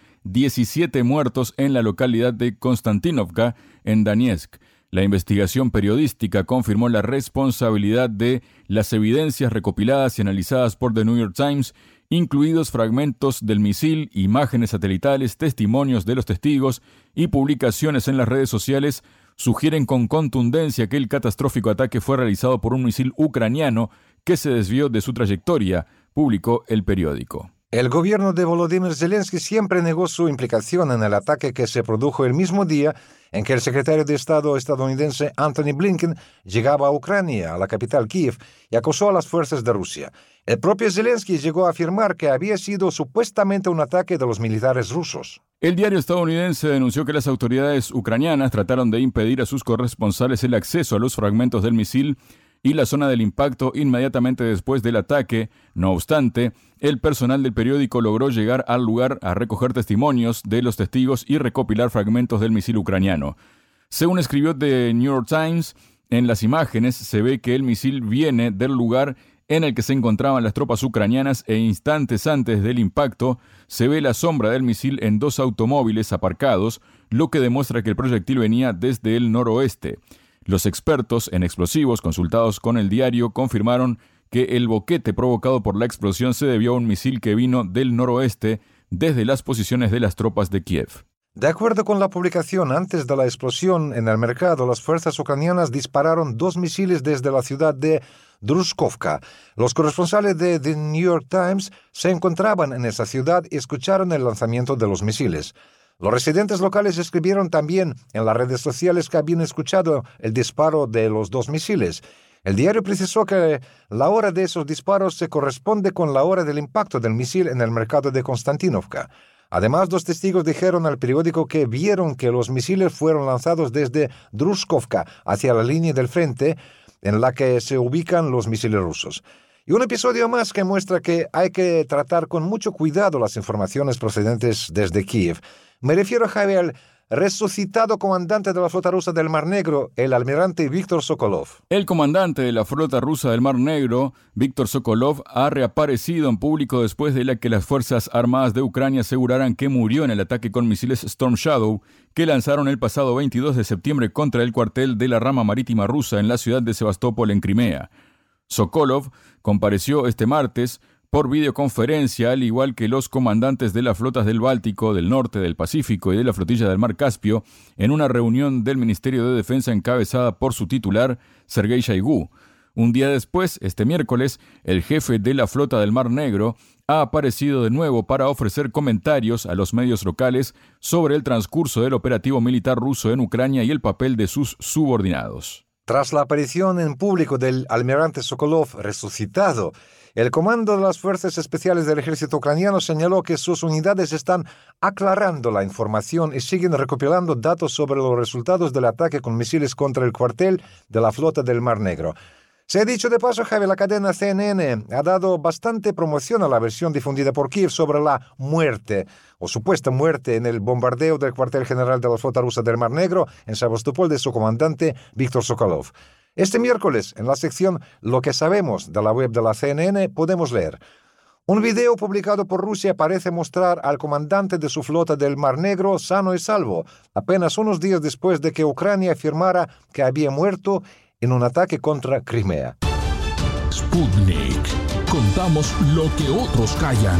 17 muertos en la localidad de Konstantinovka, en Donetsk. La investigación periodística confirmó la responsabilidad de las evidencias recopiladas y analizadas por The New York Times, incluidos fragmentos del misil, imágenes satelitales, testimonios de los testigos y publicaciones en las redes sociales, sugieren con contundencia que el catastrófico ataque fue realizado por un misil ucraniano que se desvió de su trayectoria, publicó el periódico. El gobierno de Volodymyr Zelensky siempre negó su implicación en el ataque que se produjo el mismo día en que el secretario de Estado estadounidense Antony Blinken llegaba a Ucrania, a la capital Kiev, y acusó a las fuerzas de Rusia. El propio Zelensky llegó a afirmar que había sido supuestamente un ataque de los militares rusos. El diario estadounidense denunció que las autoridades ucranianas trataron de impedir a sus corresponsales el acceso a los fragmentos del misil y la zona del impacto inmediatamente después del ataque. No obstante, el personal del periódico logró llegar al lugar a recoger testimonios de los testigos y recopilar fragmentos del misil ucraniano. Según escribió The New York Times, en las imágenes se ve que el misil viene del lugar en el que se encontraban las tropas ucranianas e instantes antes del impacto se ve la sombra del misil en 2 automóviles aparcados, lo que demuestra que el proyectil venía desde el noroeste. Los expertos en explosivos consultados con el diario confirmaron que el boquete provocado por la explosión se debió a un misil que vino del noroeste desde las posiciones de las tropas de Kiev. De acuerdo con la publicación, antes de la explosión en el mercado, las fuerzas ucranianas dispararon 2 misiles desde la ciudad de Druzhkovka. Los corresponsales de The New York Times se encontraban en esa ciudad y escucharon el lanzamiento de los misiles. Los residentes locales escribieron también en las redes sociales que habían escuchado el disparo de los 2 misiles. El diario precisó que la hora de esos disparos se corresponde con la hora del impacto del misil en el mercado de Konstantinovka. Además, 2 testigos dijeron al periódico que vieron que los misiles fueron lanzados desde Druzhkovka hacia la línea del frente en la que se ubican los misiles rusos. Y un episodio más que muestra que hay que tratar con mucho cuidado las informaciones procedentes desde Kiev. Me refiero, Javier, al resucitado comandante de la flota rusa del Mar Negro, el almirante Víktor Sokolov. El comandante de la flota rusa del Mar Negro, Víktor Sokolov, ha reaparecido en público después de que las Fuerzas Armadas de Ucrania aseguraran que murió en el ataque con misiles Storm Shadow que lanzaron el pasado 22 de septiembre contra el cuartel de la rama marítima rusa en la ciudad de Sebastopol, en Crimea. Sokolov compareció este martes por videoconferencia, al igual que los comandantes de las flotas del Báltico, del Norte, del Pacífico y de la flotilla del Mar Caspio, en una reunión del Ministerio de Defensa encabezada por su titular, Sergei Shoigu. Un día después, este miércoles, el jefe de la flota del Mar Negro ha aparecido de nuevo para ofrecer comentarios a los medios locales sobre el transcurso del operativo militar ruso en Ucrania y el papel de sus subordinados. Tras la aparición en público del almirante Sokolov resucitado, el comando de las Fuerzas Especiales del Ejército Ucraniano señaló que sus unidades están aclarando la información y siguen recopilando datos sobre los resultados del ataque con misiles contra el cuartel de la flota del Mar Negro. Se ha dicho de paso, Javier, la cadena CNN ha dado bastante promoción a la versión difundida por Kiev sobre la muerte o supuesta muerte en el bombardeo del cuartel general de la flota rusa del Mar Negro en Sebastopol de su comandante Víktor Sokolov. Este miércoles, en la sección Lo que sabemos de la web de la CNN, podemos leer: un video publicado por Rusia parece mostrar al comandante de su flota del Mar Negro sano y salvo, apenas unos días después de que Ucrania afirmara que había muerto en un ataque contra Crimea. Sputnik. Contamos lo que otros callan.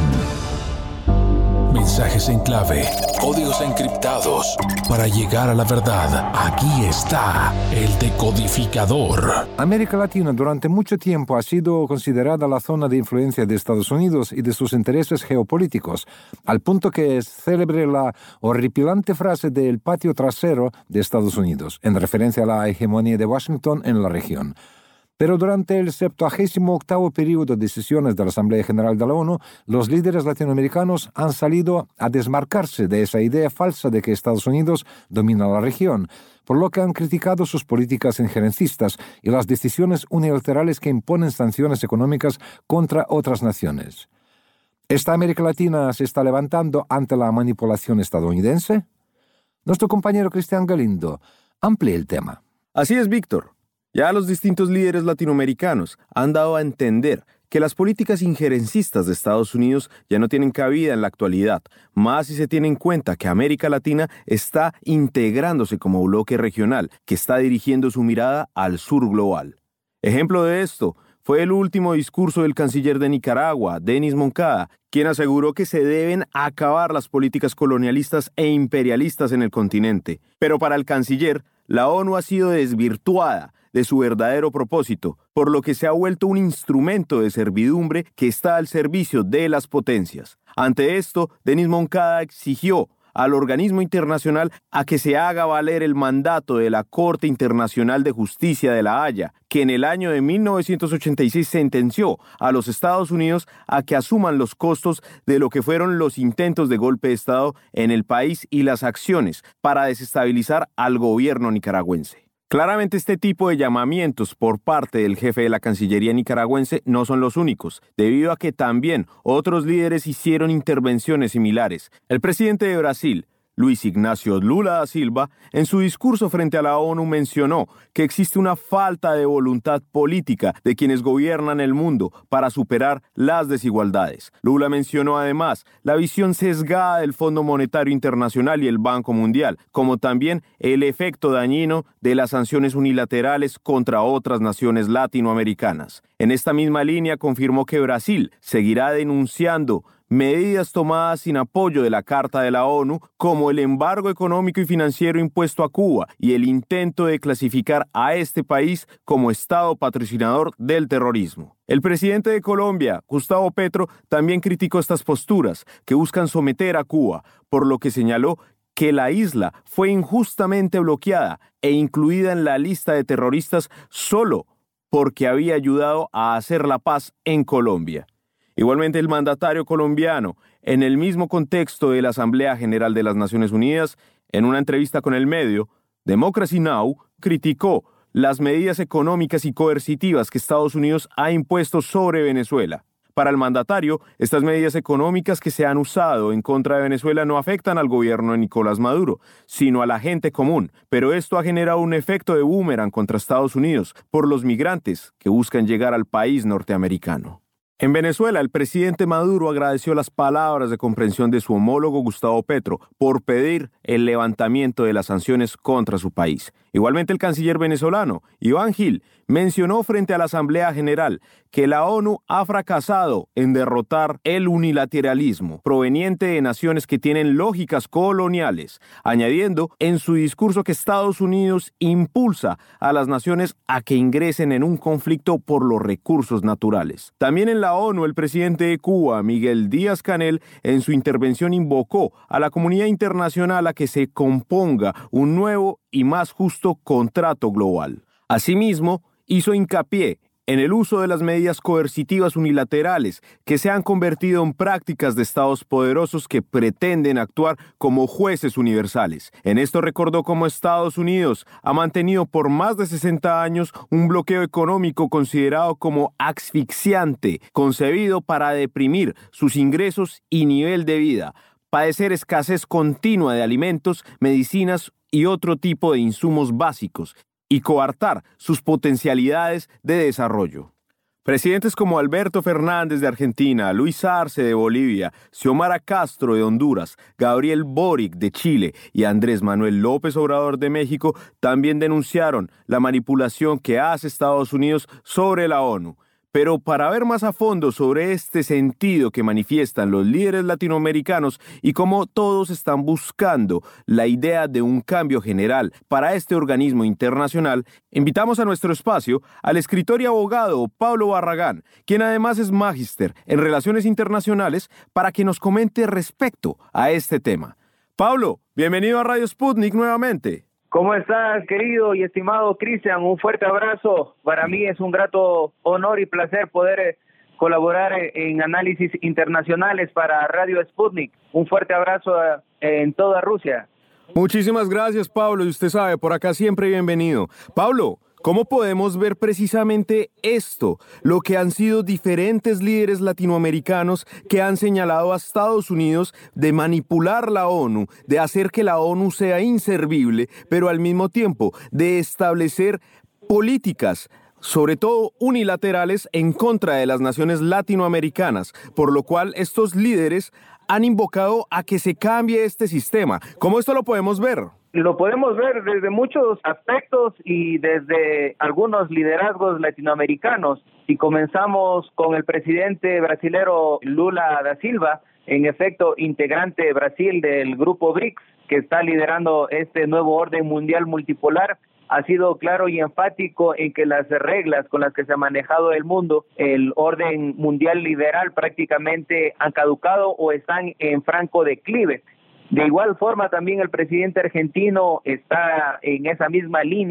Mensajes en clave, códigos encriptados. Para llegar a la verdad, aquí está el decodificador. América Latina durante mucho tiempo ha sido considerada la zona de influencia de Estados Unidos y de sus intereses geopolíticos, al punto que es célebre la horripilante frase del patio trasero de Estados Unidos, en referencia a la hegemonía de Washington en la región. Pero durante el 78º periodo de sesiones de la Asamblea General de la ONU, los líderes latinoamericanos han salido a desmarcarse de esa idea falsa de que Estados Unidos domina la región, por lo que han criticado sus políticas injerencistas y las decisiones unilaterales que imponen sanciones económicas contra otras naciones. ¿Esta América Latina se está levantando ante la manipulación estadounidense? Nuestro compañero Cristian Galindo amplía el tema. Así es, Víctor. Ya los distintos líderes latinoamericanos han dado a entender que las políticas injerencistas de Estados Unidos ya no tienen cabida en la actualidad, más si se tiene en cuenta que América Latina está integrándose como bloque regional que está dirigiendo su mirada al sur global. Ejemplo de esto fue el último discurso del canciller de Nicaragua, Denis Moncada, quien aseguró que se deben acabar las políticas colonialistas e imperialistas en el continente. Pero para el canciller, la ONU ha sido desvirtuada de su verdadero propósito, por lo que se ha vuelto un instrumento de servidumbre que está al servicio de las potencias. Ante esto, Denis Moncada exigió al organismo internacional a que se haga valer el mandato de la Corte Internacional de Justicia de La Haya, que en el año de 1986 sentenció a los Estados Unidos a que asuman los costos de lo que fueron los intentos de golpe de Estado en el país y las acciones para desestabilizar al gobierno nicaragüense. Claramente este tipo de llamamientos por parte del jefe de la Cancillería nicaragüense no son los únicos, debido a que también otros líderes hicieron intervenciones similares. El presidente de Brasil, Luis Ignacio Lula da Silva, en su discurso frente a la ONU mencionó que existe una falta de voluntad política de quienes gobiernan el mundo para superar las desigualdades. Lula mencionó además la visión sesgada del Fondo Monetario Internacional y el Banco Mundial, como también el efecto dañino de las sanciones unilaterales contra otras naciones latinoamericanas. En esta misma línea confirmó que Brasil seguirá denunciando medidas tomadas sin apoyo de la Carta de la ONU, como el embargo económico y financiero impuesto a Cuba y el intento de clasificar a este país como Estado patrocinador del terrorismo. El presidente de Colombia, Gustavo Petro, también criticó estas posturas que buscan someter a Cuba, por lo que señaló que la isla fue injustamente bloqueada e incluida en la lista de terroristas solo porque había ayudado a hacer la paz en Colombia. Igualmente, el mandatario colombiano, en el mismo contexto de la Asamblea General de las Naciones Unidas, en una entrevista con el medio Democracy Now!, criticó las medidas económicas y coercitivas que Estados Unidos ha impuesto sobre Venezuela. Para el mandatario, estas medidas económicas que se han usado en contra de Venezuela no afectan al gobierno de Nicolás Maduro, sino a la gente común, pero esto ha generado un efecto de boomerang contra Estados Unidos por los migrantes que buscan llegar al país norteamericano. En Venezuela, el presidente Maduro agradeció las palabras de comprensión de su homólogo Gustavo Petro por pedir el levantamiento de las sanciones contra su país. Igualmente, el canciller venezolano, Iván Gil, mencionó frente a la Asamblea General que la ONU ha fracasado en derrotar el unilateralismo proveniente de naciones que tienen lógicas coloniales, añadiendo en su discurso que Estados Unidos impulsa a las naciones a que ingresen en un conflicto por los recursos naturales. También en la ONU, el presidente de Cuba, Miguel Díaz-Canel, en su intervención invocó a la comunidad internacional a que se componga un nuevo y más justo contrato global. Asimismo, hizo hincapié en el uso de las medidas coercitivas unilaterales que se han convertido en prácticas de estados poderosos que pretenden actuar como jueces universales. En esto recordó cómo Estados Unidos ha mantenido por más de 60 años un bloqueo económico considerado como asfixiante, concebido para deprimir sus ingresos y nivel de vida, padecer escasez continua de alimentos, medicinas y otro tipo de insumos básicos, y coartar sus potencialidades de desarrollo. Presidentes como Alberto Fernández de Argentina, Luis Arce de Bolivia, Xiomara Castro de Honduras, Gabriel Boric de Chile y Andrés Manuel López Obrador de México también denunciaron la manipulación que hace Estados Unidos sobre la ONU. Pero para ver más a fondo sobre este sentido que manifiestan los líderes latinoamericanos y cómo todos están buscando la idea de un cambio general para este organismo internacional, invitamos a nuestro espacio al escritor y abogado Pablo Barragán, quien además es magíster en Relaciones Internacionales, para que nos comente respecto a este tema. Pablo, bienvenido a Radio Sputnik nuevamente. ¿Cómo estás, querido y estimado Cristian? Un fuerte abrazo. Para mí es un grato honor y placer poder colaborar en análisis internacionales para Radio Sputnik. Un fuerte abrazo en toda Rusia. Muchísimas gracias, Pablo. Y usted sabe, por acá siempre bienvenido. Pablo, ¿cómo podemos ver precisamente esto? Lo que han sido diferentes líderes latinoamericanos que han señalado a Estados Unidos de manipular la ONU, de hacer que la ONU sea inservible, pero al mismo tiempo de establecer políticas, sobre todo unilaterales, en contra de las naciones latinoamericanas, por lo cual estos líderes han invocado a que se cambie este sistema. ¿Cómo esto lo podemos ver? Lo podemos ver desde muchos aspectos y desde algunos liderazgos latinoamericanos. Si comenzamos con el presidente brasilero Lula da Silva, en efecto integrante de Brasil del grupo BRICS, que está liderando este nuevo orden mundial multipolar, ha sido claro y enfático en que las reglas con las que se ha manejado el mundo, el orden mundial liberal, prácticamente han caducado o están en franco declive. De igual forma, también el presidente argentino está en esa misma línea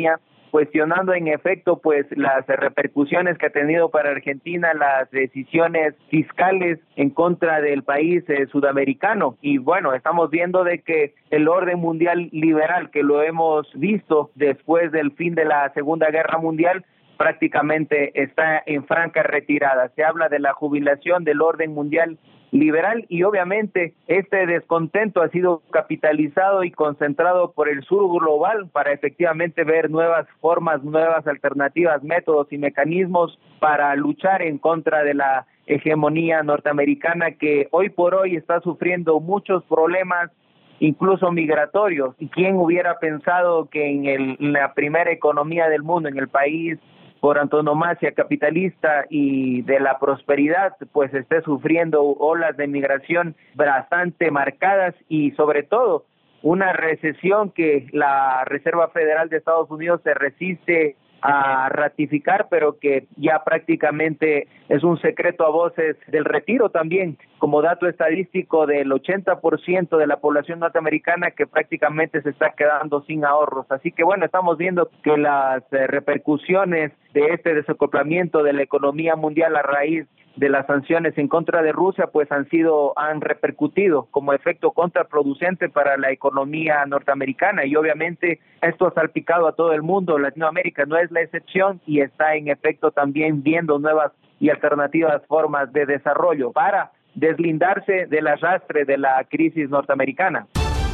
cuestionando en efecto pues las repercusiones que ha tenido para Argentina las decisiones fiscales en contra del país sudamericano. Y bueno, estamos viendo de que el orden mundial liberal, que lo hemos visto después del fin de la Segunda Guerra Mundial, prácticamente está en franca retirada. Se habla de la jubilación del orden mundial liberal y obviamente este descontento ha sido capitalizado y concentrado por el sur global para efectivamente ver nuevas formas, nuevas alternativas, métodos y mecanismos para luchar en contra de la hegemonía norteamericana que hoy por hoy está sufriendo muchos problemas, incluso migratorios. ¿Y quién hubiera pensado que en la primera economía del mundo, en el país por antonomasia capitalista y de la prosperidad, pues esté sufriendo olas de migración bastante marcadas y sobre todo una recesión que la Reserva Federal de Estados Unidos se resiste a ratificar, pero que ya prácticamente es un secreto a voces del retiro también, como dato estadístico del 80% de la población norteamericana que prácticamente se está quedando sin ahorros. Así que bueno, estamos viendo que las repercusiones de este desacoplamiento de la economía mundial a raíz de las sanciones en contra de Rusia pues han repercutido como efecto contraproducente para la economía norteamericana y obviamente esto ha salpicado a todo el mundo. Latinoamérica no es la excepción y está en efecto también viendo nuevas y alternativas formas de desarrollo para deslindarse del arrastre de la crisis norteamericana.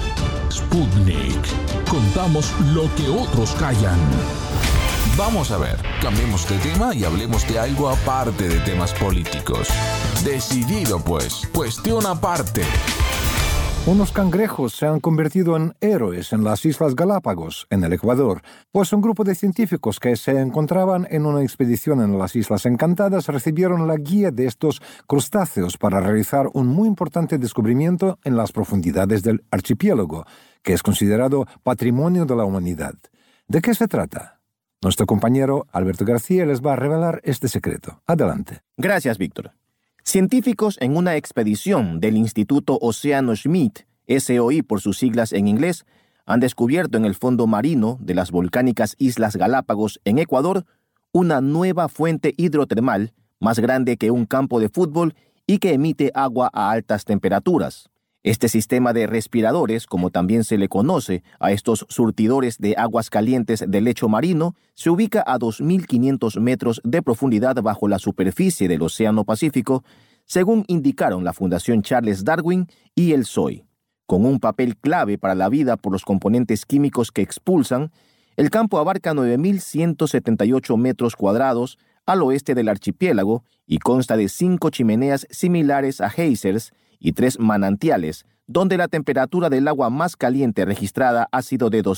Sputnik. Contamos lo que otros callan. Vamos a ver, cambiemos de tema y hablemos de algo aparte de temas políticos. Decidido pues, cuestión aparte. Unos cangrejos se han convertido en héroes en las Islas Galápagos, en el Ecuador, pues un grupo de científicos que se encontraban en una expedición en las Islas Encantadas recibieron la guía de estos crustáceos para realizar un muy importante descubrimiento en las profundidades del archipiélago, que es considerado patrimonio de la humanidad. ¿De qué se trata? Nuestro compañero Alberto García les va a revelar este secreto. Adelante. Gracias, Víctor. Científicos en una expedición del Instituto Océano Schmidt, SOI por sus siglas en inglés, han descubierto en el fondo marino de las volcánicas Islas Galápagos en Ecuador una nueva fuente hidrotermal más grande que un campo de fútbol y que emite agua a altas temperaturas. Este sistema de respiradores, como también se le conoce a estos surtidores de aguas calientes del lecho marino, se ubica a 2.500 metros de profundidad bajo la superficie del Océano Pacífico, según indicaron la Fundación Charles Darwin y el SOI. Con un papel clave para la vida por los componentes químicos que expulsan, el campo abarca 9.178 metros cuadrados al oeste del archipiélago y consta de 5 chimeneas similares a geysers y 3 manantiales, donde la temperatura del agua más caliente registrada ha sido de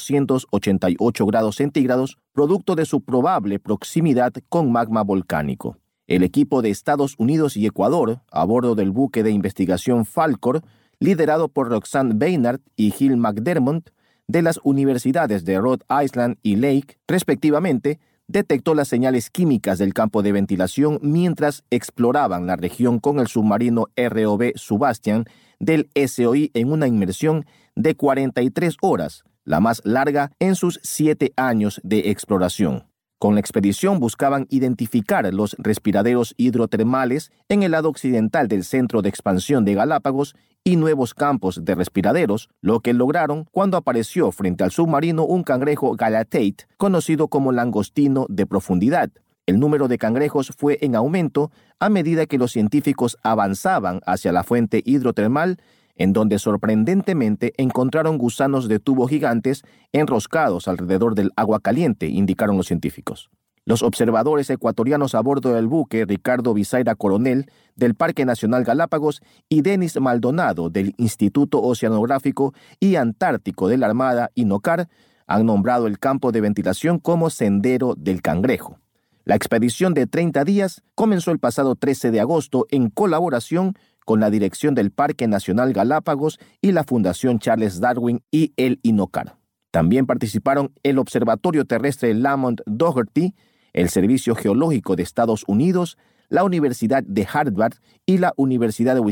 288 grados centígrados, producto de su probable proximidad con magma volcánico. El equipo de Estados Unidos y Ecuador, a bordo del buque de investigación Falkor, liderado por Roxanne Baynard y Gil McDermott, de las universidades de Rhode Island y Lake, respectivamente, detectó las señales químicas del campo de ventilación mientras exploraban la región con el submarino ROV Sebastian del SOI en una inmersión de 43 horas, la más larga en sus 7 años de exploración. Con la expedición buscaban identificar los respiraderos hidrotermales en el lado occidental del centro de expansión de Galápagos y nuevos campos de respiraderos, lo que lograron cuando apareció frente al submarino un cangrejo galatate, conocido como langostino de profundidad. El número de cangrejos fue en aumento a medida que los científicos avanzaban hacia la fuente hidrotermal, en donde sorprendentemente encontraron gusanos de tubo gigantes enroscados alrededor del agua caliente, indicaron los científicos. Los observadores ecuatorianos a bordo del buque, Ricardo Visaira Coronel, del Parque Nacional Galápagos, y Denis Maldonado, del Instituto Oceanográfico y Antártico de la Armada, INOCAR, han nombrado el campo de ventilación como Sendero del Cangrejo. La expedición de 30 días comenzó el pasado 13 de agosto en colaboración con la dirección del Parque Nacional Galápagos y la Fundación Charles Darwin y el INOCAR. También participaron el Observatorio Terrestre Lamont Doherty, el Servicio Geológico de Estados Unidos, la Universidad de Harvard y la Universidad de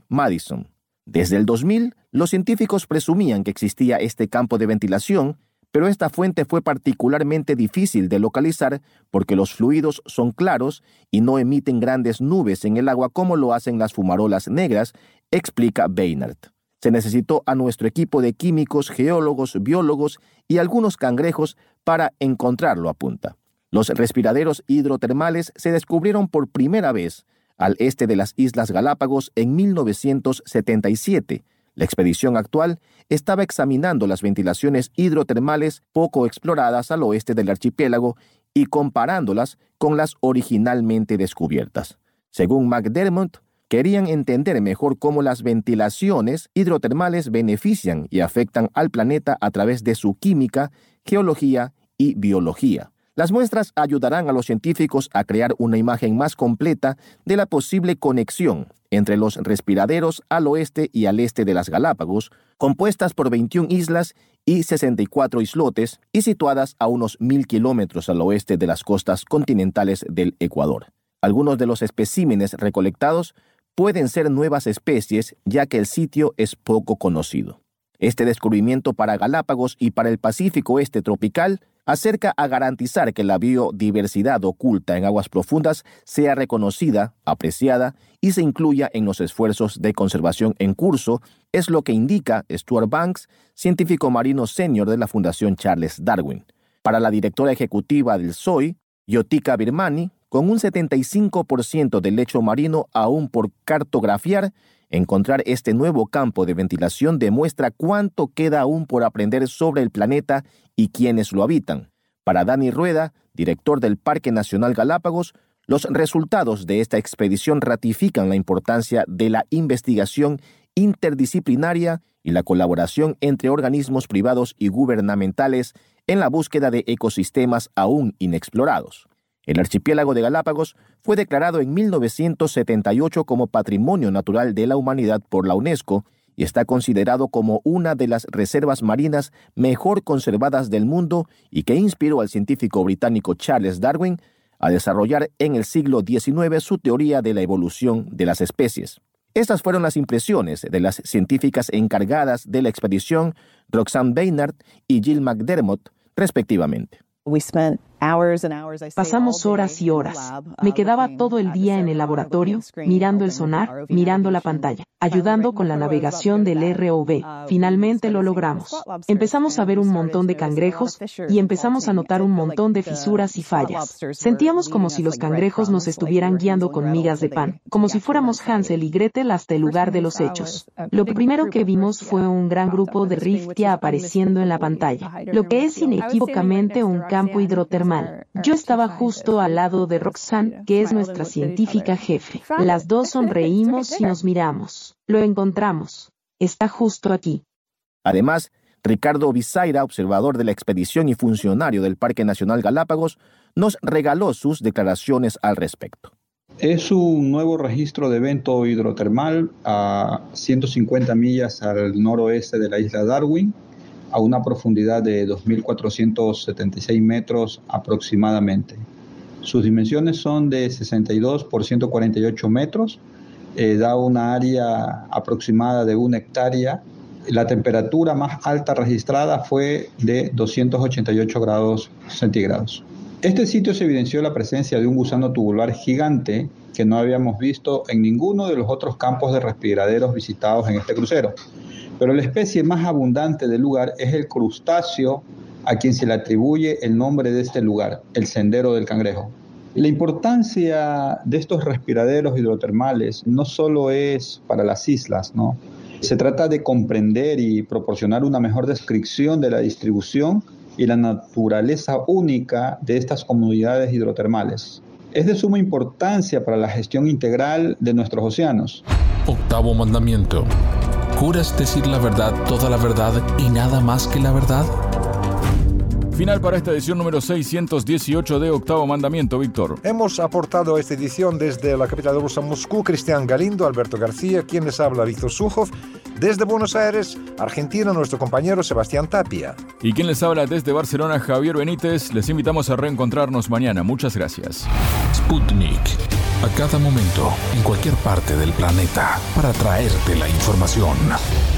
Wisconsin-Madison. Desde el 2000, los científicos presumían que existía este campo de ventilación, pero esta fuente fue particularmente difícil de localizar porque los fluidos son claros y no emiten grandes nubes en el agua como lo hacen las fumarolas negras, explica Beinart. Se necesitó a nuestro equipo de químicos, geólogos, biólogos y algunos cangrejos para encontrarlo, apunta. Los respiraderos hidrotermales se descubrieron por primera vez al este de las Islas Galápagos en 1977. La expedición actual estaba examinando las ventilaciones hidrotermales poco exploradas al oeste del archipiélago y comparándolas con las originalmente descubiertas. Según McDermott, querían entender mejor cómo las ventilaciones hidrotermales benefician y afectan al planeta a través de su química, geología y biología. Las muestras ayudarán a los científicos a crear una imagen más completa de la posible conexión entre los respiraderos al oeste y al este de las Galápagos, compuestas por 21 islas y 64 islotes y situadas a unos 1.000 kilómetros al oeste de las costas continentales del Ecuador. Algunos de los especímenes recolectados pueden ser nuevas especies, ya que el sitio es poco conocido. Este descubrimiento para Galápagos y para el Pacífico Este tropical acerca a garantizar que la biodiversidad oculta en aguas profundas sea reconocida, apreciada y se incluya en los esfuerzos de conservación en curso, es lo que indica Stuart Banks, científico marino senior de la Fundación Charles Darwin. Para la directora ejecutiva del SOI, Yotika Birmani, con un 75% del lecho marino aún por cartografiar, encontrar este nuevo campo de ventilación demuestra cuánto queda aún por aprender sobre el planeta y quienes lo habitan. Para Dani Rueda, director del Parque Nacional Galápagos, los resultados de esta expedición ratifican la importancia de la investigación interdisciplinaria y la colaboración entre organismos privados y gubernamentales en la búsqueda de ecosistemas aún inexplorados. El archipiélago de Galápagos fue declarado en 1978 como Patrimonio Natural de la Humanidad por la UNESCO y está considerado como una de las reservas marinas mejor conservadas del mundo y que inspiró al científico británico Charles Darwin a desarrollar en el siglo XIX su teoría de la evolución de las especies. Estas fueron las impresiones de las científicas encargadas de la expedición, Roxanne Beinart y Jill McDermott, respectivamente. Pasamos horas y horas. Me quedaba todo el día en el laboratorio, mirando el sonar, mirando la pantalla, ayudando con la navegación del ROV. Finalmente lo logramos. Empezamos a ver un montón de cangrejos y empezamos a notar un montón de fisuras y fallas. Sentíamos como si los cangrejos nos estuvieran guiando con migas de pan, como si fuéramos Hansel y Gretel hasta el lugar de los hechos. Lo primero que vimos fue un gran grupo de riftia apareciendo en la pantalla, lo que es inequívocamente un campo hidrotermal. Yo estaba justo al lado de Roxanne, que es nuestra científica jefe. Las dos sonreímos y nos miramos. Lo encontramos. Está justo aquí. Además, Ricardo Bisaira, observador de la expedición y funcionario del Parque Nacional Galápagos, nos regaló sus declaraciones al respecto. Es un nuevo registro de evento hidrotermal a 150 millas al noroeste de la isla Darwin, a una profundidad de 2.476 metros aproximadamente. Sus dimensiones son de 62 por 148 metros, da una área aproximada de 1 hectárea. La temperatura más alta registrada fue de 288 grados centígrados. Este sitio se evidenció la presencia de un gusano tubular gigante que no habíamos visto en ninguno de los otros campos de respiraderos visitados en este crucero. Pero la especie más abundante del lugar es el crustáceo a quien se le atribuye el nombre de este lugar, el Sendero del Cangrejo. La importancia de estos respiraderos hidrotermales no solo es para las islas, ¿no? Se trata de comprender y proporcionar una mejor descripción de la distribución y la naturaleza única de estas comunidades hidrotermales. Es de suma importancia para la gestión integral de nuestros océanos. Octavo mandamiento. ¿Juras decir la verdad, toda la verdad y nada más que la verdad? Final para esta edición número 618 de Octavo Mandamiento, Víctor. Hemos aportado a esta edición desde la capital de Rusia, Moscú, Cristian Galindo, Alberto García, quien les habla, Víctor Sujoff. Desde Buenos Aires, Argentina, nuestro compañero Sebastián Tapia. Y quien les habla desde Barcelona, Javier Benítez. Les invitamos a reencontrarnos mañana. Muchas gracias. Sputnik. A cada momento, en cualquier parte del planeta, para traerte la información.